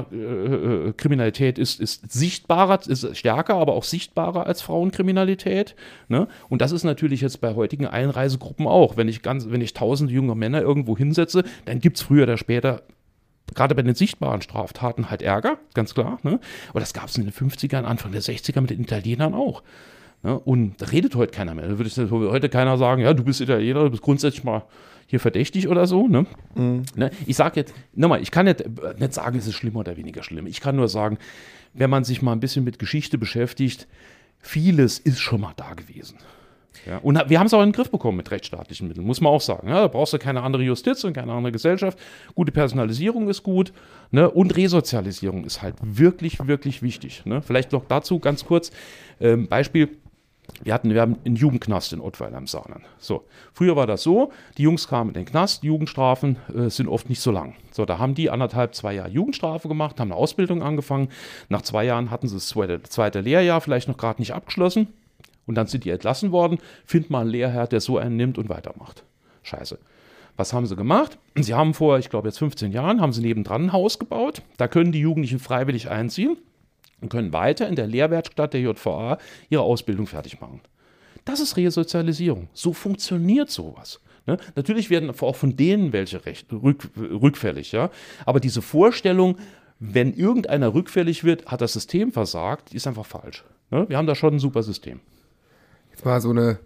Männerkriminalität ist sichtbarer, ist stärker, aber auch sichtbarer als Frauenkriminalität. Ne? Und das ist natürlich jetzt bei heutigen Einreisegruppen auch. Wenn ich 1000 junge Männer irgendwo hinsetze, dann gibt es früher oder später, gerade bei den sichtbaren Straftaten, halt Ärger, ganz klar. Ne? Aber das gab es in den 50ern, Anfang der 60er mit den Italienern auch. Ne? Und da redet heute keiner mehr. Da würde heute keiner sagen, ja, du bist Italiener, du bist grundsätzlich mal hier verdächtig oder so. Ne? Ne? Ich sage jetzt, nochmal, ich kann nicht sagen, es ist schlimmer oder weniger schlimm. Ich kann nur sagen, wenn man sich mal ein bisschen mit Geschichte beschäftigt, vieles ist schon mal da gewesen. Ja, und wir haben es auch in den Griff bekommen mit rechtsstaatlichen Mitteln, muss man auch sagen. Ja, da brauchst du keine andere Justiz und keine andere Gesellschaft. Gute Personalisierung ist gut, ne? Und Resozialisierung ist halt wirklich, wirklich wichtig. Ne? Vielleicht noch dazu ganz kurz, Beispiel. Wir haben einen Jugendknast in Ottweiler im Saarland. So, früher war das so, die Jungs kamen in den Knast, Jugendstrafen sind oft nicht so lang. So, da haben die 2 Jahre Jugendstrafe gemacht, haben eine Ausbildung angefangen. Nach 2 Jahren hatten sie das zweite Lehrjahr vielleicht noch gerade nicht abgeschlossen. Und dann sind die entlassen worden. Find mal einen Lehrherr, der so einen nimmt und weitermacht. Scheiße. Was haben sie gemacht? Sie haben vor, ich glaube jetzt 15 Jahren, haben sie nebendran ein Haus gebaut. Da können die Jugendlichen freiwillig einziehen und können weiter in der Lehrwerkstatt der JVA ihre Ausbildung fertig machen. Das ist Resozialisierung. So funktioniert sowas. Ne? Natürlich werden auch von denen welche rückfällig. Ja? Aber diese Vorstellung, wenn irgendeiner rückfällig wird, hat das System versagt, die ist einfach falsch. Ne? Wir haben da schon ein super System. Jetzt mal so eine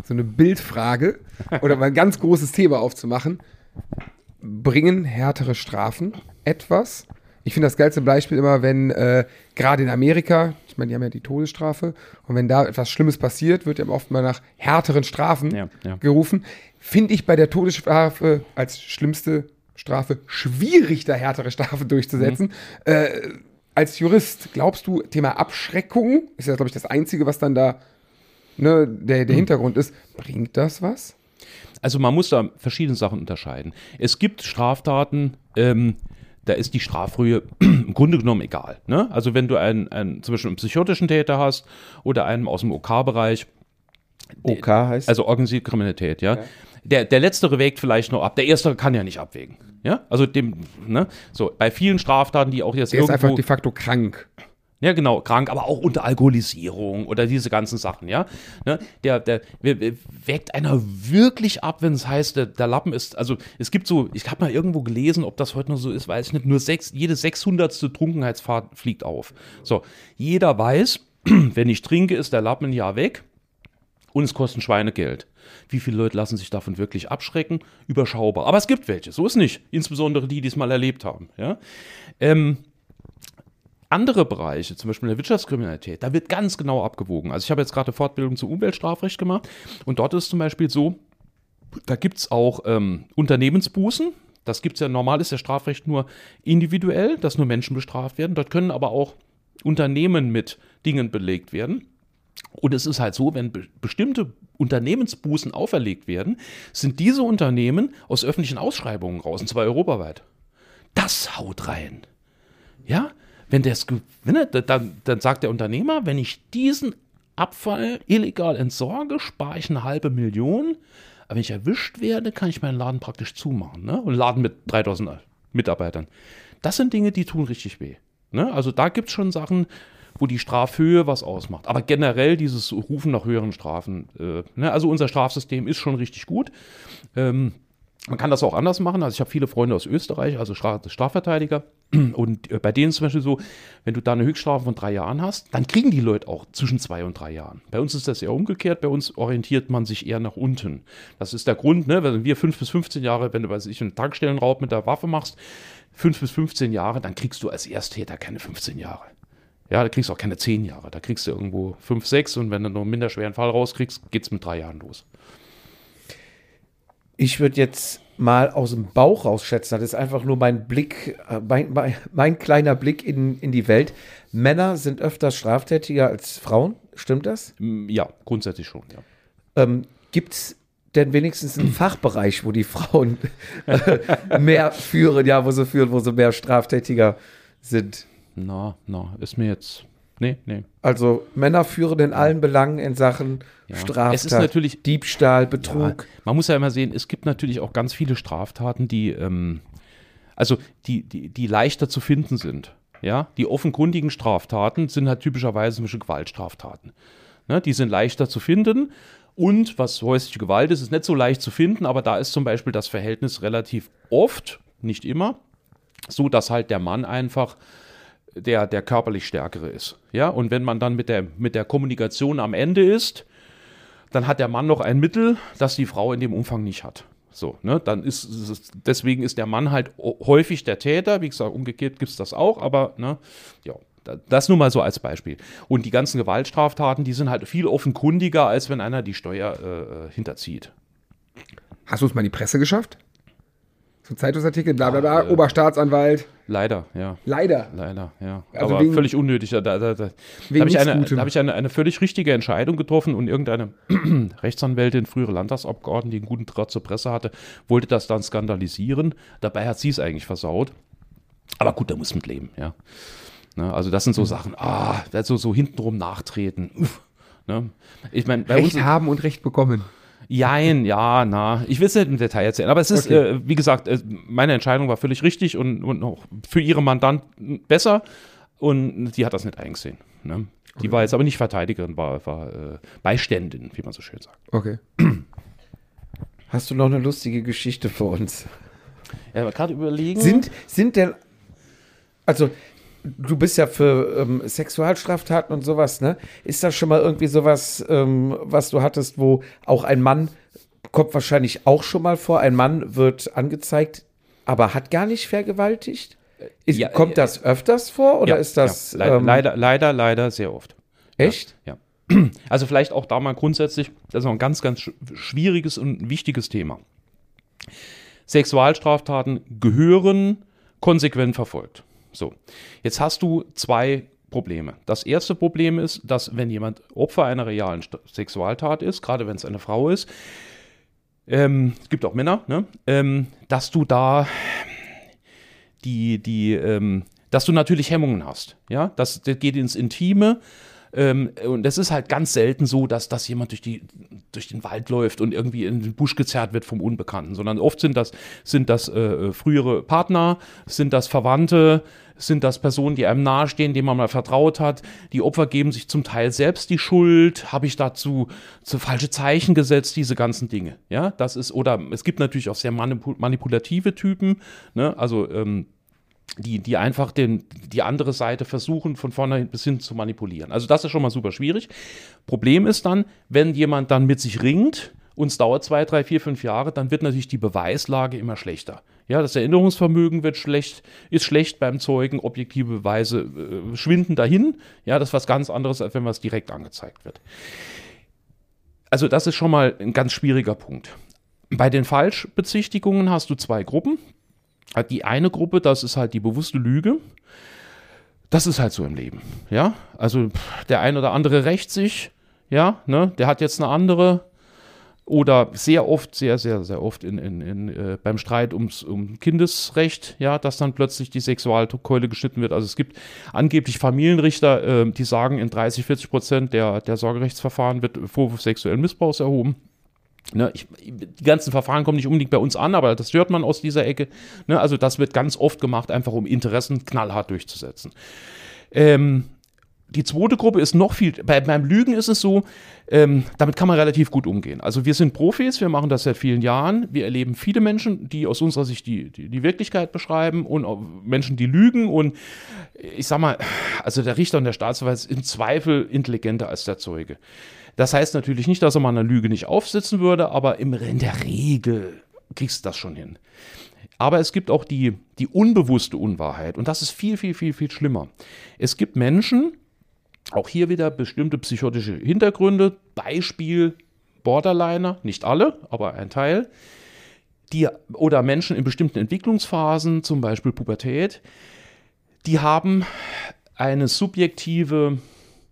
Bildfrage oder mal ein ganz großes Thema aufzumachen. Bringen härtere Strafen etwas? Ich finde das geilste Beispiel immer, wenn gerade in Amerika, ich meine, die haben ja die Todesstrafe, und wenn da etwas Schlimmes passiert, wird ja oft mal nach härteren Strafen gerufen. Finde ich bei der Todesstrafe als schlimmste Strafe schwierig, da härtere Strafen durchzusetzen. Als Jurist, glaubst du, Thema Abschreckung, ist ja, glaube ich, das Einzige, was dann da der Hintergrund ist, bringt das was? Also man muss da verschiedene Sachen unterscheiden. Es gibt Straftaten, da ist die Straffrühe im Grunde genommen egal. Ne? Also wenn du zum Beispiel einen psychotischen Täter hast oder einen aus dem OK-Bereich. OK heißt? Also organisierte Kriminalität, ja. Der letztere wägt vielleicht noch ab, der erstere kann ja nicht abwägen. Ja, also so bei vielen Straftaten, die auch jetzt der ist einfach de facto krank. Ja, genau, krank, aber auch unter Alkoholisierung oder diese ganzen Sachen, ja. Ne? Der wägt einer wirklich ab, wenn es heißt, der Lappen ist, also es gibt so, ich habe mal irgendwo gelesen, ob das heute noch so ist, weiß ich nicht, nur jede 600. Trunkenheitsfahrt fliegt auf. So, jeder weiß, wenn ich trinke, ist der Lappen ein Jahr weg und es kostet Schweinegeld. Wie viele Leute lassen sich davon wirklich abschrecken? Überschaubar. Aber es gibt welche, so ist nicht. Insbesondere die es mal erlebt haben, ja. Andere Bereiche, zum Beispiel in der Wirtschaftskriminalität, da wird ganz genau abgewogen. Also ich habe jetzt gerade eine Fortbildung zum Umweltstrafrecht gemacht und dort ist es zum Beispiel so, da gibt es auch Unternehmensbußen. Das gibt es ja, normal ist das Strafrecht nur individuell, dass nur Menschen bestraft werden. Dort können aber auch Unternehmen mit Dingen belegt werden. Und es ist halt so, wenn bestimmte Unternehmensbußen auferlegt werden, sind diese Unternehmen aus öffentlichen Ausschreibungen raus, und zwar europaweit. Das haut rein. Ja, dann sagt der Unternehmer, wenn ich diesen Abfall illegal entsorge, spare ich 500.000. Aber wenn ich erwischt werde, kann ich meinen Laden praktisch zumachen. Ne? Und Laden mit 3.000 Mitarbeitern. Das sind Dinge, die tun richtig weh. Ne? Also da gibt es schon Sachen, wo die Strafhöhe was ausmacht. Aber generell dieses Rufen nach höheren Strafen. Also unser Strafsystem ist schon richtig gut. Man kann das auch anders machen. Also ich habe viele Freunde aus Österreich, also Strafverteidiger. Und bei denen ist zum Beispiel so, wenn du da eine Höchststrafe von 3 Jahren hast, dann kriegen die Leute auch zwischen 2 und 3 Jahren. Bei uns ist das eher umgekehrt. Bei uns orientiert man sich eher nach unten. Das ist der Grund, ne? Wenn wir 5 bis 15 Jahre, wenn du einen Tankstellenraub mit der Waffe machst, 5 bis 15 Jahre, dann kriegst du als Ersttäter keine 15 Jahre. Ja, da kriegst du auch keine 10 Jahre. Da kriegst du irgendwo 5, 6 und wenn du noch einen minderschweren Fall rauskriegst, geht es mit 3 Jahren los. Ich würde jetzt mal aus dem Bauch rausschätzen, das ist einfach nur mein Blick, mein kleiner Blick in die Welt. Männer sind öfters straftätiger als Frauen, stimmt das? Ja, grundsätzlich schon, ja. Gibt es denn wenigstens einen Fachbereich, wo die Frauen mehr führen, ja, wo sie mehr straftätiger sind? Ist mir jetzt... Nee. Also Männer führen in allen Belangen in Sachen Straftat, es ist natürlich, Diebstahl, Betrug. Ja, man muss ja immer sehen, es gibt natürlich auch ganz viele Straftaten, die leichter zu finden sind. Ja? Die offenkundigen Straftaten sind halt typischerweise zum Beispiel Gewaltstraftaten. Ne? Die sind leichter zu finden. Und was häusliche Gewalt ist nicht so leicht zu finden, aber da ist zum Beispiel das Verhältnis relativ oft, nicht immer, so, dass halt der Mann einfach der körperlich Stärkere ist. Ja? Und wenn man dann mit der Kommunikation am Ende ist, dann hat der Mann noch ein Mittel, das die Frau in dem Umfang nicht hat. So, ne? Deswegen ist der Mann halt häufig der Täter. Wie gesagt, umgekehrt gibt es das auch, aber ne, ja, das nur mal so als Beispiel. Und die ganzen Gewaltstraftaten, die sind halt viel offenkundiger, als wenn einer die Steuer hinterzieht. Hast du es mal in die Presse geschafft? So Zeitungsartikel, bla bla bla, Oberstaatsanwalt. Leider, ja. Leider, ja. Also aber völlig unnötig. Da habe ich eine völlig richtige Entscheidung getroffen und irgendeine Rechtsanwältin, frühere Landtagsabgeordnete, die einen guten Draht zur Presse hatte, wollte das dann skandalisieren. Dabei hat sie es eigentlich versaut. Aber gut, da muss man mit leben, ja. Ne, also das sind so Sachen, so hintenrum nachtreten. Ne? Ich meine, Recht haben und Recht bekommen. Jein, ich will es nicht im Detail erzählen, aber es ist, wie gesagt, meine Entscheidung war völlig richtig und auch für ihre Mandanten besser und die hat das nicht eingesehen. Ne? Die war jetzt aber nicht Verteidigerin, war Beiständin, wie man so schön sagt. Okay. Hast du noch eine lustige Geschichte für uns? Ja, gerade überlegen. Sind denn, also du bist ja für Sexualstraftaten und sowas, ne? Ist das schon mal irgendwie sowas, was du hattest, wo auch ein Mann, kommt wahrscheinlich auch schon mal vor, ein Mann wird angezeigt, aber hat gar nicht vergewaltigt? Kommt das öfters vor oder ist das... Ja. Leider sehr oft. Echt? Ja. Also vielleicht auch da mal grundsätzlich, das ist noch ein ganz, ganz schwieriges und wichtiges Thema. Sexualstraftaten gehören konsequent verfolgt. So, jetzt hast du 2 Probleme. Das erste Problem ist, dass wenn jemand Opfer einer realen Sexualtat ist, gerade wenn es eine Frau ist, es gibt auch Männer, ne, dass du da dass du natürlich Hemmungen hast. Ja, das geht ins Intime. Und es ist halt ganz selten so, dass jemand durch den Wald läuft und irgendwie in den Busch gezerrt wird vom Unbekannten, sondern oft sind das frühere Partner, sind das Verwandte, sind das Personen, die einem nahestehen, denen man mal vertraut hat. Die Opfer geben sich zum Teil selbst die Schuld. Habe ich dazu falsche Zeichen gesetzt, diese ganzen Dinge. Ja, das ist, oder es gibt natürlich auch sehr manipulative Typen, ne? Also die einfach die andere Seite versuchen, von vorne bis hin zu manipulieren. Also das ist schon mal super schwierig. Problem ist dann, wenn jemand dann mit sich ringt und es dauert 2, 3, 4, 5 Jahre, dann wird natürlich die Beweislage immer schlechter. Ja, das Erinnerungsvermögen ist schlecht beim Zeugen, objektive Beweise schwinden dahin. Ja, das ist was ganz anderes, als wenn was direkt angezeigt wird. Also das ist schon mal ein ganz schwieriger Punkt. Bei den Falschbezichtigungen hast du 2 Gruppen. Die eine Gruppe, das ist halt die bewusste Lüge. Das ist halt so im Leben. Ja, also der ein oder andere rächt sich, ja, ne, der hat jetzt eine andere. Oder sehr oft, sehr oft beim Streit um Kindesrecht, ja, dass dann plötzlich die Sexualkeule geschnitten wird. Also es gibt angeblich Familienrichter, die sagen, in 30-40% der Sorgerechtsverfahren wird Vorwurf sexuellen Missbrauchs erhoben. Ne, die ganzen Verfahren kommen nicht unbedingt bei uns an, aber das hört man aus dieser Ecke. Ne, also das wird ganz oft gemacht, einfach um Interessen knallhart durchzusetzen. Die zweite Gruppe ist noch viel, beim Lügen ist es so, damit kann man relativ gut umgehen. Also wir sind Profis, wir machen das seit vielen Jahren, wir erleben viele Menschen, die aus unserer Sicht die Wirklichkeit beschreiben und auch Menschen, die lügen und ich sag mal, also der Richter und der Staatsanwalt ist im Zweifel intelligenter als der Zeuge. Das heißt natürlich nicht, dass er mal eine Lüge nicht aufsitzen würde, aber in der Regel kriegst du das schon hin. Aber es gibt auch die unbewusste Unwahrheit und das ist viel schlimmer. Es gibt Menschen, auch hier wieder bestimmte psychotische Hintergründe, Beispiel Borderliner, nicht alle, aber ein Teil, oder Menschen in bestimmten Entwicklungsphasen, zum Beispiel Pubertät, die haben eine subjektive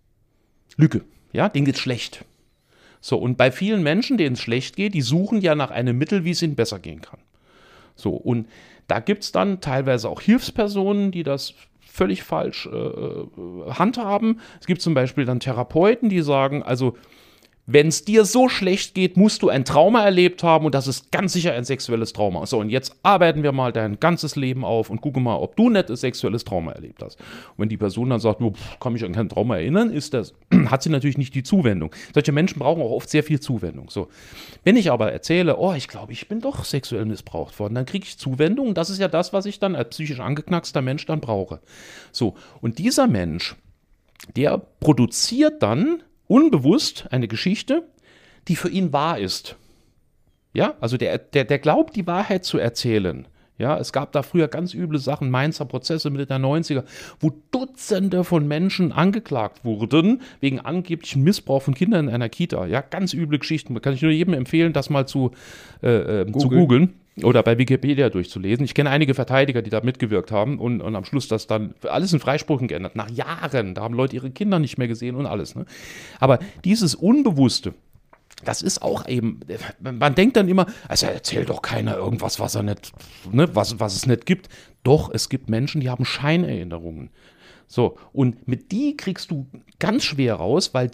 Lücke, ja, denen geht's schlecht. So, und bei vielen Menschen, denen es schlecht geht, die suchen ja nach einem Mittel, wie es ihnen besser gehen kann. So, und da gibt es dann teilweise auch Hilfspersonen, die das völlig falsch handhaben. Es gibt zum Beispiel dann Therapeuten, die sagen, also wenn es dir so schlecht geht, musst du ein Trauma erlebt haben und das ist ganz sicher ein sexuelles Trauma. So, und jetzt arbeiten wir mal dein ganzes Leben auf und gucken mal, ob du nicht ein sexuelles Trauma erlebt hast. Und wenn die Person dann sagt, kann mich an kein Trauma erinnern, hat sie natürlich nicht die Zuwendung. Solche Menschen brauchen auch oft sehr viel Zuwendung. So. Wenn ich aber erzähle, ich glaube, ich bin doch sexuell missbraucht worden, dann kriege ich Zuwendung und das ist ja das, was ich dann als psychisch angeknackster Mensch dann brauche. So, und dieser Mensch, der produziert dann unbewusst eine Geschichte, die für ihn wahr ist. Ja, also der glaubt, die Wahrheit zu erzählen. Ja, es gab da früher ganz üble Sachen, Mainzer Prozesse Mitte der 90er, wo Dutzende von Menschen angeklagt wurden, wegen angeblichen Missbrauch von Kindern in einer Kita. Ja, ganz üble Geschichten. Da kann ich nur jedem empfehlen, das mal zu googeln. Oder bei Wikipedia durchzulesen. Ich kenne einige Verteidiger, die da mitgewirkt haben und am Schluss das dann alles in Freisprüchen geändert. Nach Jahren, da haben Leute ihre Kinder nicht mehr gesehen und alles. Ne? Aber dieses Unbewusste, das ist auch eben, man denkt dann immer, also erzählt doch keiner irgendwas, was er nicht, ne, was es nicht gibt. Doch, es gibt Menschen, die haben Scheinerinnerungen. So, und mit die kriegst du ganz schwer raus, weil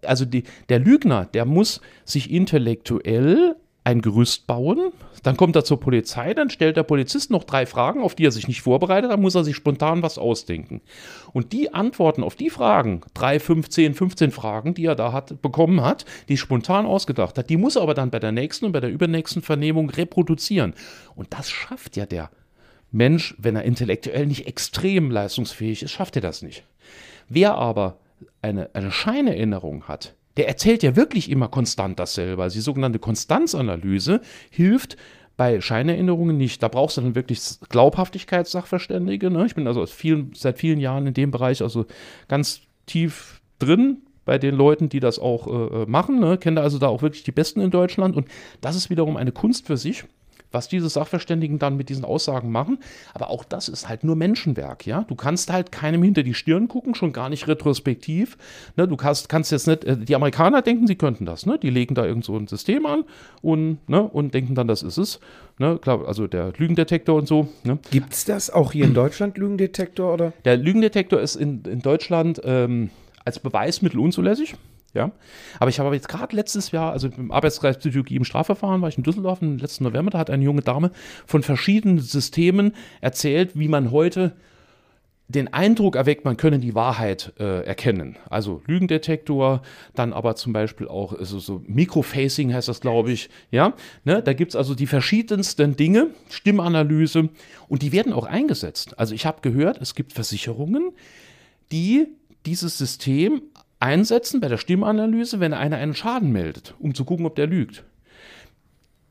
der Lügner, der muss sich intellektuell ein Gerüst bauen, dann kommt er zur Polizei, dann stellt der Polizist noch 3 Fragen, auf die er sich nicht vorbereitet, dann muss er sich spontan was ausdenken. Und die Antworten auf die Fragen, 3, 5, 10, 15 Fragen, die er da bekommen hat, die spontan ausgedacht hat, die muss er aber dann bei der nächsten und bei der übernächsten Vernehmung reproduzieren. Und das schafft ja der Mensch, wenn er intellektuell nicht extrem leistungsfähig ist, schafft er das nicht. Wer aber eine Scheinerinnerung hat, der erzählt ja wirklich immer konstant dasselbe. Also die sogenannte Konstanzanalyse hilft bei Scheinerinnerungen nicht. Da brauchst du dann wirklich Glaubhaftigkeitssachverständige. Ne? Ich bin also seit vielen Jahren in dem Bereich also ganz tief drin bei den Leuten, die das auch machen. Ne? Kenne also da auch wirklich die Besten in Deutschland. Und das ist wiederum eine Kunst für sich, was diese Sachverständigen dann mit diesen Aussagen machen. Aber auch das ist halt nur Menschenwerk, ja. Du kannst halt keinem hinter die Stirn gucken, schon gar nicht retrospektiv. Ne? Du kannst jetzt nicht, die Amerikaner denken, sie könnten das, ne? Die legen da irgend so ein System an und denken dann, das ist es. Ne? Klar, also der Lügendetektor und so. Ne? Gibt es das auch hier in Deutschland, Lügendetektor, oder? Der Lügendetektor ist in Deutschland als Beweismittel unzulässig. Ja, aber ich habe jetzt gerade letztes Jahr, also im Arbeitskreis Psychologie im Strafverfahren, war ich in Düsseldorf im letzten November, da hat eine junge Dame von verschiedenen Systemen erzählt, wie man heute den Eindruck erweckt, man könne die Wahrheit erkennen. Also Lügendetektor, dann aber zum Beispiel auch so Microfacing heißt das, glaube ich. Ja, ne? Da gibt es also die verschiedensten Dinge, Stimmanalyse, und die werden auch eingesetzt. Also ich habe gehört, es gibt Versicherungen, die dieses System einsetzen bei der Stimmanalyse, wenn einer einen Schaden meldet, um zu gucken, ob der lügt.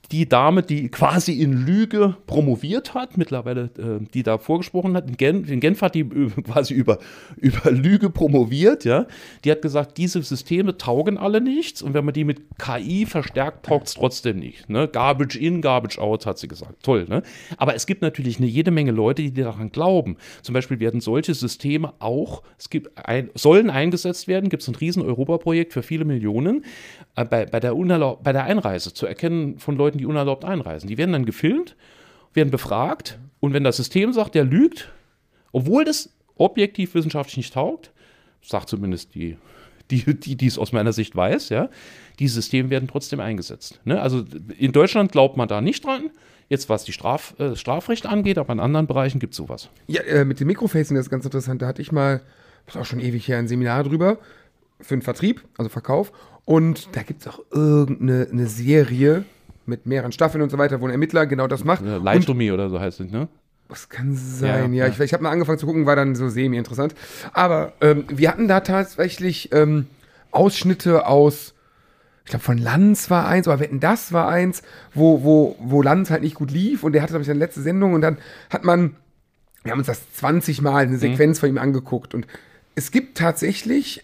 die Dame, die quasi in Lüge promoviert hat, mittlerweile die da vorgesprochen hat, in Genf hat die quasi über Lüge promoviert, ja, die hat gesagt, diese Systeme taugen alle nichts und wenn man die mit KI verstärkt, taugt es trotzdem nicht. Ne? Garbage in, Garbage out, hat sie gesagt. Toll, ne? Aber es gibt natürlich eine jede Menge Leute, die daran glauben. Zum Beispiel werden solche Systeme auch, sollen eingesetzt werden, gibt es ein riesen Europaprojekt für viele Millionen, bei der Einreise, zu erkennen von Leuten, die unerlaubt einreisen. Die werden dann gefilmt, werden befragt und wenn das System sagt, der lügt, obwohl das objektiv wissenschaftlich nicht taugt, sagt zumindest die es aus meiner Sicht weiß, ja, die Systeme werden trotzdem eingesetzt. Ne? Also in Deutschland glaubt man da nicht dran, jetzt was die Strafrecht angeht, aber in anderen Bereichen gibt es sowas. Ja, mit dem Mikrofacing, das ist ganz interessant, da hatte ich mal, das ist auch schon ewig her, ein Seminar drüber, für den Vertrieb, also Verkauf. Und da gibt es auch irgendeine Serie mit mehreren Staffeln und so weiter, wo ein Ermittler genau das macht. Lie to Me oder so heißt es, ne? Das kann sein, ja. Ich habe mal angefangen zu gucken, war dann so semi-interessant. Aber wir hatten da tatsächlich Ausschnitte aus, ich glaube von Lanz war eins, oder Wetten, das war eins, wo Lanz halt nicht gut lief. Und der hatte, glaube ich, seine letzte Sendung. Und dann wir haben uns das 20 Mal eine Sequenz von ihm angeguckt. Und es gibt tatsächlich...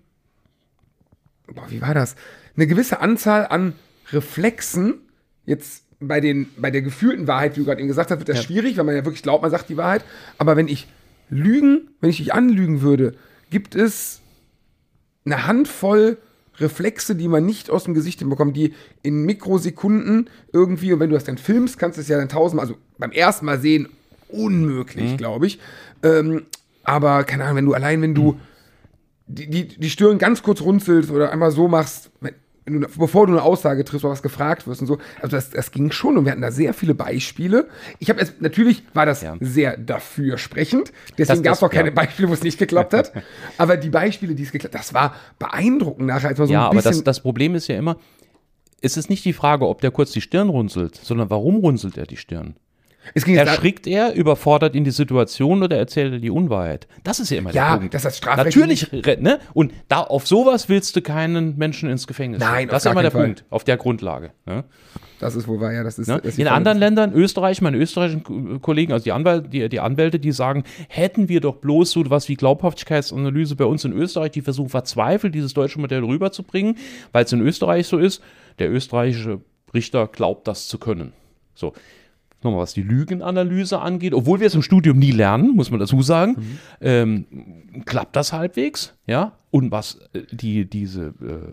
wie war das? Eine gewisse Anzahl an Reflexen, jetzt bei der gefühlten Wahrheit, wie du gerade eben gesagt hast, wird das schwierig, weil man ja wirklich glaubt, man sagt die Wahrheit. Aber wenn ich dich anlügen würde, gibt es eine Handvoll Reflexe, die man nicht aus dem Gesicht hinbekommt, die in Mikrosekunden irgendwie, und wenn du das dann filmst, kannst du es ja dann tausendmal, also beim ersten Mal sehen, unmöglich, glaube ich. Aber keine Ahnung, wenn du die Stirn ganz kurz runzelst oder einmal so machst, bevor du eine Aussage triffst oder was gefragt wirst und so. Also das ging schon und wir hatten da sehr viele Beispiele. Natürlich war das sehr dafür sprechend, deswegen gab es auch keine Beispiele, wo es nicht geklappt hat. Aber die Beispiele, die es geklappt hat, das war beeindruckend nachher. Als man so ein bisschen aber das Problem ist ja immer, es ist nicht die Frage, ob der kurz die Stirn runzelt, sondern warum runzelt er die Stirn? Erschrickt er, überfordert ihn die Situation oder erzählt er die Unwahrheit? Das ist ja immer der Punkt. Das ist strafrechtlich. Natürlich, ne? Und da auf sowas willst du keinen Menschen ins Gefängnis. Nein, das ist immer der Punkt, auf der Grundlage. Ne? Das ist wohl wahr, ja. Das ist, ne? In anderen Ländern, Österreich, meine österreichischen Kollegen, also die Anwälte, die sagen, hätten wir doch bloß so was wie Glaubhaftigkeitsanalyse bei uns in Österreich, die versuchen verzweifelt, dieses deutsche Modell rüberzubringen, weil es in Österreich so ist, der österreichische Richter glaubt, das zu können. So. Nochmal, was die Lügenanalyse angeht, obwohl wir es im Studium nie lernen, muss man dazu sagen, klappt das halbwegs, ja, und was diese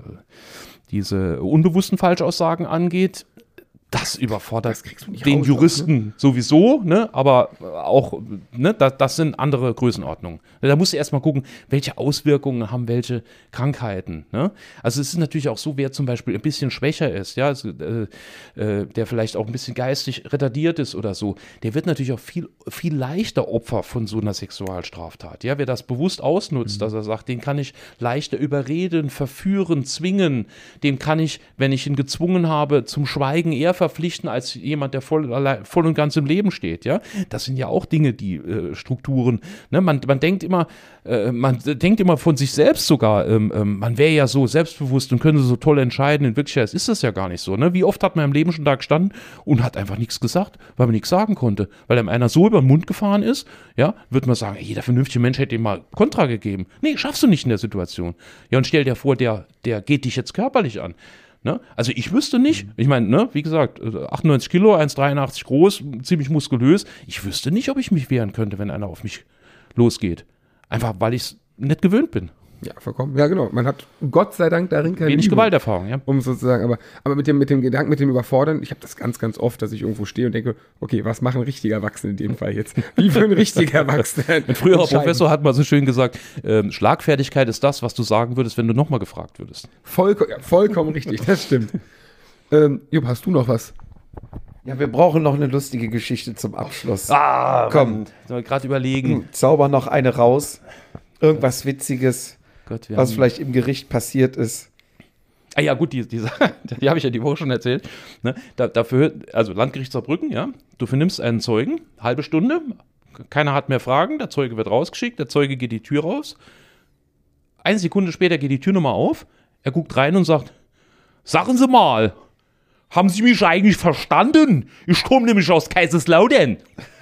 unbewussten Falschaussagen angeht, das überfordert den Juristen sowieso, ne? Aber auch, ne? Das sind andere Größenordnungen. Da musst du erstmal gucken, welche Auswirkungen haben welche Krankheiten. Ne? Also es ist natürlich auch so, wer zum Beispiel ein bisschen schwächer ist, ja, also, der vielleicht auch ein bisschen geistig retardiert ist oder so, der wird natürlich auch viel, viel leichter Opfer von so einer Sexualstraftat. Ja? Wer das bewusst ausnutzt, dass er sagt, den kann ich leichter überreden, verführen, zwingen, den kann ich, wenn ich ihn gezwungen habe, zum Schweigen eher verpflichten als jemand, der voll und ganz im Leben steht, ja. Das sind ja auch Dinge, die Strukturen, ne? Man denkt immer von sich selbst sogar, man wäre ja so selbstbewusst und könnte so toll entscheiden, in Wirklichkeit ist das ja gar nicht so, ne? Wie oft hat man im Leben schon da gestanden und hat einfach nichts gesagt, weil man nichts sagen konnte, weil einem einer so über den Mund gefahren ist, ja, würde man sagen, jeder vernünftige Mensch hätte ihm mal Kontra gegeben. Nee, schaffst du nicht in der Situation. Ja, und stell dir vor, der geht dich jetzt körperlich an. Ne? Also ich wüsste nicht, ich meine, ne, wie gesagt, 98 Kilo, 1,83 groß, ziemlich muskulös. Ich wüsste nicht, ob ich mich wehren könnte, wenn einer auf mich losgeht. Einfach, weil ich es nicht gewöhnt bin. Ja, vollkommen. Ja, genau. Man hat Gott sei Dank darin keine wenig Übung, Gewalterfahrung, ja. Um sozusagen, aber mit dem Gedanken, mit dem Überfordern, ich habe das ganz, ganz oft, dass ich irgendwo stehe und denke, okay, was machen richtige Erwachsene in dem Fall jetzt? Wie für ein richtiger Erwachsener? Ein früherer Professor hat mal so schön gesagt, Schlagfertigkeit ist das, was du sagen würdest, wenn du nochmal gefragt würdest. Vollkommen richtig, das stimmt. Jupp, hast du noch was? Ja, wir brauchen noch eine lustige Geschichte zum Abschluss. Komm. Sollen wir gerade überlegen. Zauber noch eine raus. Irgendwas Witziges. Gott, was vielleicht im Gericht passiert ist. Ah ja, gut, die habe ich ja die Woche schon erzählt. Ne? Dafür, also Landgericht Saarbrücken, ja, du vernimmst einen Zeugen, halbe Stunde, keiner hat mehr Fragen, der Zeuge wird rausgeschickt, der Zeuge geht die Tür raus, 1 Sekunde später geht die Tür nochmal auf, er guckt rein und sagt, sagen Sie mal. haben Sie mich eigentlich verstanden? Ich komme nämlich aus Kaiserslautern.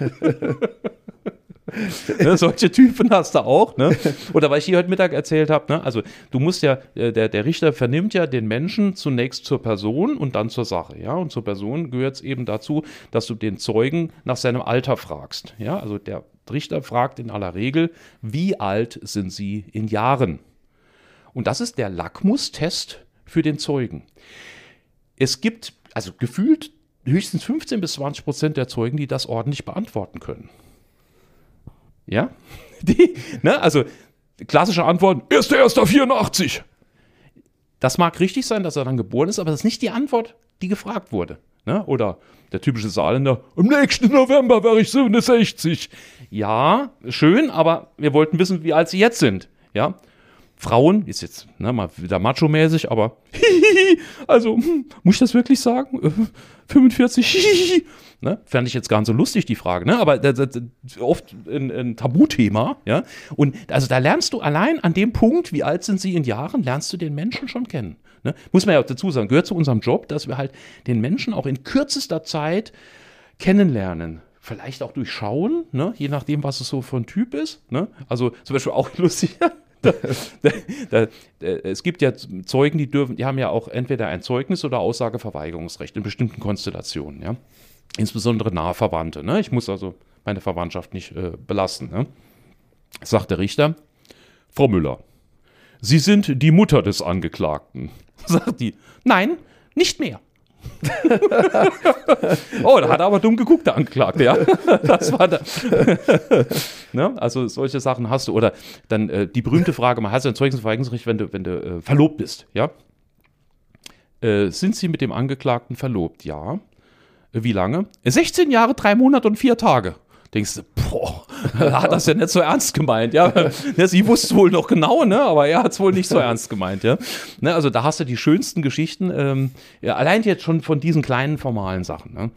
Ne, solche Typen hast du auch, ne? Oder was ich hier heute Mittag erzählt habe, ne? Also du musst ja, der Richter vernimmt ja den Menschen zunächst zur Person und dann zur Sache, ja? Und zur Person gehört es eben dazu, dass du den Zeugen nach seinem Alter fragst, ja? Also der Richter fragt in aller Regel, wie alt sind sie in Jahren? Und das ist der Lackmustest für den Zeugen. Es gibt, also gefühlt, höchstens 15-20% der Zeugen, die das ordentlich beantworten können. Ja? Also, klassische Antwort, 1.1.84. Das mag richtig sein, dass er dann geboren ist, aber das ist nicht die Antwort, die gefragt wurde. Ne? Oder der typische Saarländer, am nächsten November wäre ich 67. Ja, schön, aber wir wollten wissen, wie alt sie jetzt sind. Ja? Frauen, ist jetzt mal wieder macho-mäßig, aber also, muss ich das wirklich sagen? 45, ne? Fand ich jetzt gar nicht so lustig, die Frage, ne? Aber das oft ein Tabuthema, ja? Und also da lernst du allein an dem Punkt, wie alt sind sie in Jahren, lernst du den Menschen schon kennen. Ne? Muss man ja auch dazu sagen, gehört zu unserem Job, dass wir halt den Menschen auch in kürzester Zeit kennenlernen. Vielleicht auch durchschauen, ne? Je nachdem, was es so für ein Typ ist. Ne? Also zum Beispiel auch lustig. Es gibt ja Zeugen, die haben ja auch entweder ein Zeugnis- oder Aussageverweigerungsrecht in bestimmten Konstellationen, ja. Insbesondere nahe Verwandte, ne? Ich muss also meine Verwandtschaft nicht belasten, ne? Sagt der Richter, Frau Müller, Sie sind die Mutter des Angeklagten. Sagt die, nein, nicht mehr. Oh, da hat er aber dumm geguckt, der Angeklagte, ja. Das war da. Ne? Also solche Sachen hast du. Oder dann die berühmte Frage, man hat ja ein Zeugnisverweigerungsrecht, wenn du verlobt bist, ja. Sind Sie mit dem Angeklagten verlobt? Ja. Wie lange? 16 Jahre, 3 Monate und 4 Tage. Denkst du, boah, hat das ja nicht so ernst gemeint, ja. Sie wusste es wohl noch genau, ne, aber er hat es wohl nicht so ernst gemeint, ja. Ne, also da hast du die schönsten Geschichten, ja, allein jetzt schon von diesen kleinen formalen Sachen, ne.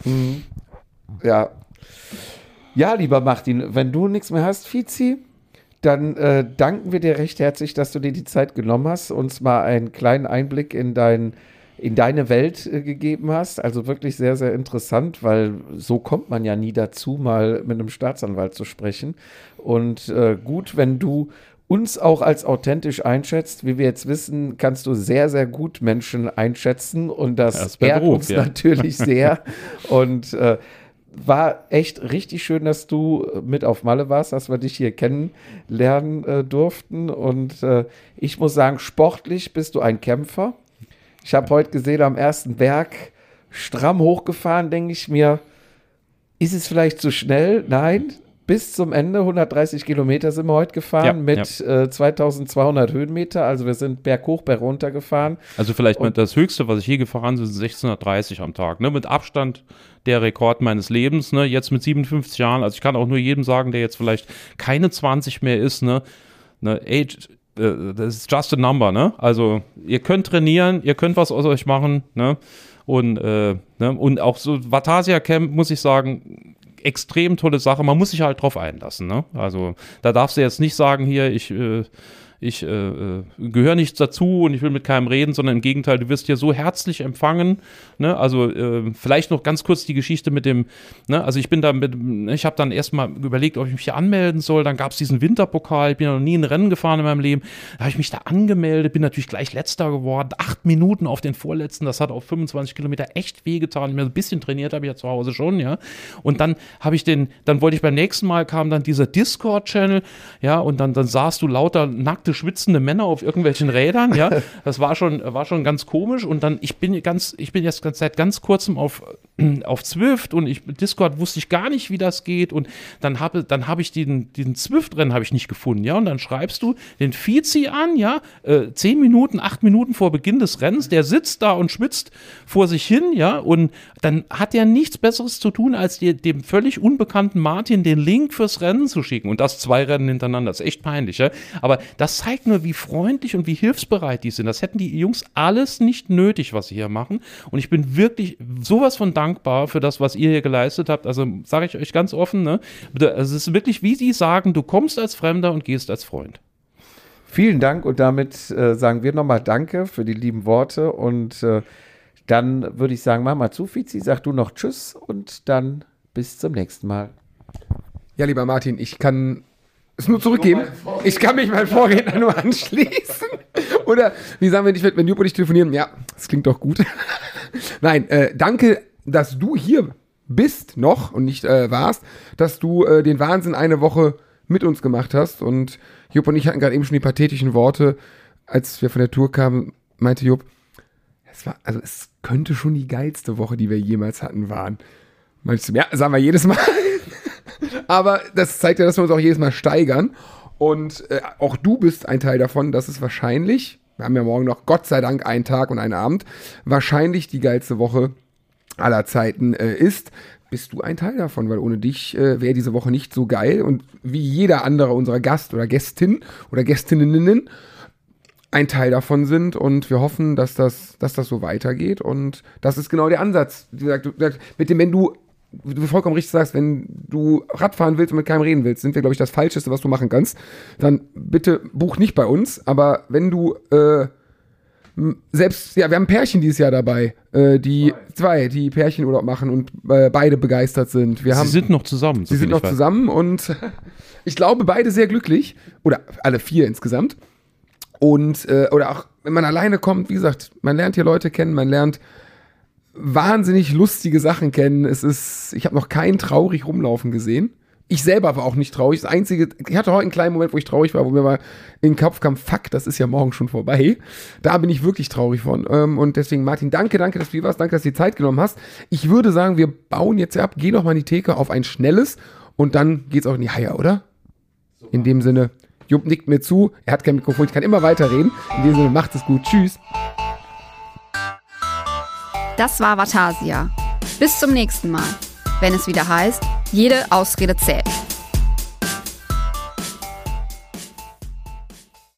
Ja. Ja, lieber Martin, wenn du nichts mehr hast, Fizi, dann danken wir dir recht herzlich, dass du dir die Zeit genommen hast, uns mal einen kleinen Einblick in deine Welt gegeben hast. Also wirklich sehr, sehr interessant, weil so kommt man ja nie dazu, mal mit einem Staatsanwalt zu sprechen. Und gut, wenn du uns auch als authentisch einschätzt. Wie wir jetzt wissen, kannst du sehr, sehr gut Menschen einschätzen und das ehrt uns natürlich sehr. Und war echt richtig schön, dass du mit auf Malle warst, dass wir dich hier kennenlernen durften. Und ich muss sagen, sportlich bist du ein Kämpfer. Ich habe heute gesehen, am ersten Berg stramm hochgefahren, denke ich mir, ist es vielleicht zu schnell? Nein, bis zum Ende, 130 Kilometer sind wir heute gefahren, mit 2200 Höhenmeter, also wir sind berghoch, bergunter gefahren. Also vielleicht das Höchste, was ich je gefahren bin, sind 1630 am Tag, ne? Mit Abstand der Rekord meines Lebens, ne? Jetzt mit 57 Jahren, also ich kann auch nur jedem sagen, der jetzt vielleicht keine 20 mehr ist, ne? Age, das ist just a number, ne? Also ihr könnt trainieren, ihr könnt was aus euch machen, ne? Und auch so Vatasia Camp, muss ich sagen, extrem tolle Sache. Man muss sich halt drauf einlassen, ne? Also da darfst du jetzt nicht sagen, hier, ich gehöre nichts dazu und ich will mit keinem reden, sondern im Gegenteil, du wirst hier so herzlich empfangen, ne? Also vielleicht noch ganz kurz die Geschichte mit dem, ne? Also ich habe dann erstmal überlegt, ob ich mich hier anmelden soll, dann gab es diesen Winterpokal, ich bin ja noch nie ein Rennen gefahren in meinem Leben, da habe ich mich da angemeldet, bin natürlich gleich Letzter geworden, 8 Minuten auf den Vorletzten, das hat auf 25 Kilometer echt wehgetan, ich mir ein bisschen trainiert habe ich ja zu Hause schon, ja, und dann wollte ich beim nächsten Mal, kam dann dieser Discord-Channel, ja, und dann sahst du lauter nackte, schwitzende Männer auf irgendwelchen Rädern, ja, das war schon ganz komisch und dann, ich bin jetzt seit ganz kurzem auf Zwift und Discord wusste ich gar nicht, wie das geht und dann habe ich diesen Zwift-Rennen habe ich nicht gefunden, ja, und dann schreibst du den Fizi an, ja, 10 Minuten, 8 Minuten vor Beginn des Rennens, der sitzt da und schwitzt vor sich hin, ja, und dann hat er nichts Besseres zu tun, als dem völlig unbekannten Martin den Link fürs Rennen zu schicken und das 2 Rennen hintereinander, das ist echt peinlich, ja, aber das zeigt nur, wie freundlich und wie hilfsbereit die sind. Das hätten die Jungs alles nicht nötig, was sie hier machen. Und ich bin wirklich sowas von dankbar für das, was ihr hier geleistet habt. Also sage ich euch ganz offen, ne? Also es ist wirklich, wie sie sagen, du kommst als Fremder und gehst als Freund. Vielen Dank und damit sagen wir nochmal Danke für die lieben Worte und Dann würde ich sagen, mach mal zu, Fizi, sag du noch Tschüss und dann bis zum nächsten Mal. Ja, lieber Martin, ich kann es nur zurückgeben. Ich kann mich meinem Vorredner nur anschließen. Oder, wie sagen wir nicht, wenn Jupp und ich telefonieren? Ja, das klingt doch gut. Nein, danke, dass du hier bist noch und nicht warst, dass du den Wahnsinn eine Woche mit uns gemacht hast. Und Jupp und ich hatten gerade eben schon die pathetischen Worte, als wir von der Tour kamen, meinte Jupp, es könnte schon die geilste Woche, die wir jemals hatten, waren. Meinst du, ja, sagen wir jedes Mal. Aber das zeigt ja, dass wir uns auch jedes Mal steigern. Und auch du bist ein Teil davon, dass es wahrscheinlich, wir haben ja morgen noch Gott sei Dank einen Tag und einen Abend, wahrscheinlich die geilste Woche aller Zeiten ist. Bist du ein Teil davon, weil ohne dich wäre diese Woche nicht so geil. Und wie jeder andere unserer Gast oder Gästin oder Gästinnen ein Teil davon sind. Und wir hoffen, dass das so weitergeht. Und das ist genau der Ansatz. Wie gesagt, mit dem, wenn du vollkommen richtig sagst, wenn du Radfahren willst und mit keinem reden willst, sind wir, glaube ich, das Falscheste, was du machen kannst. Dann bitte buch nicht bei uns. Aber wenn du selbst, ja, wir haben Pärchen dieses Jahr dabei, die Pärchenurlaub machen und beide begeistert sind. Sie sind noch zusammen. Sie sind noch zusammen und ich glaube, beide sehr glücklich. Oder alle 4 insgesamt. Und, oder auch, wenn man alleine kommt, wie gesagt, man lernt hier Leute kennen, man lernt wahnsinnig lustige Sachen kennen. Ich habe noch keinen traurig rumlaufen gesehen. Ich selber war auch nicht traurig. Das Einzige, ich hatte heute einen kleinen Moment, wo ich traurig war, wo mir mal in den Kopf kam, fuck, das ist ja morgen schon vorbei. Da bin ich wirklich traurig von. Und deswegen, Martin, danke, dass du hier warst. Danke, dass du die Zeit genommen hast. Ich würde sagen, wir bauen jetzt ab, gehen noch mal in die Theke auf ein schnelles und dann geht's auch in die Haie, oder? In dem Sinne, Jupp nickt mir zu. Er hat kein Mikrofon, ich kann immer weiterreden. In dem Sinne, macht es gut. Tschüss. Das war Vatasia. Bis zum nächsten Mal, wenn es wieder heißt, jede Ausrede zählt.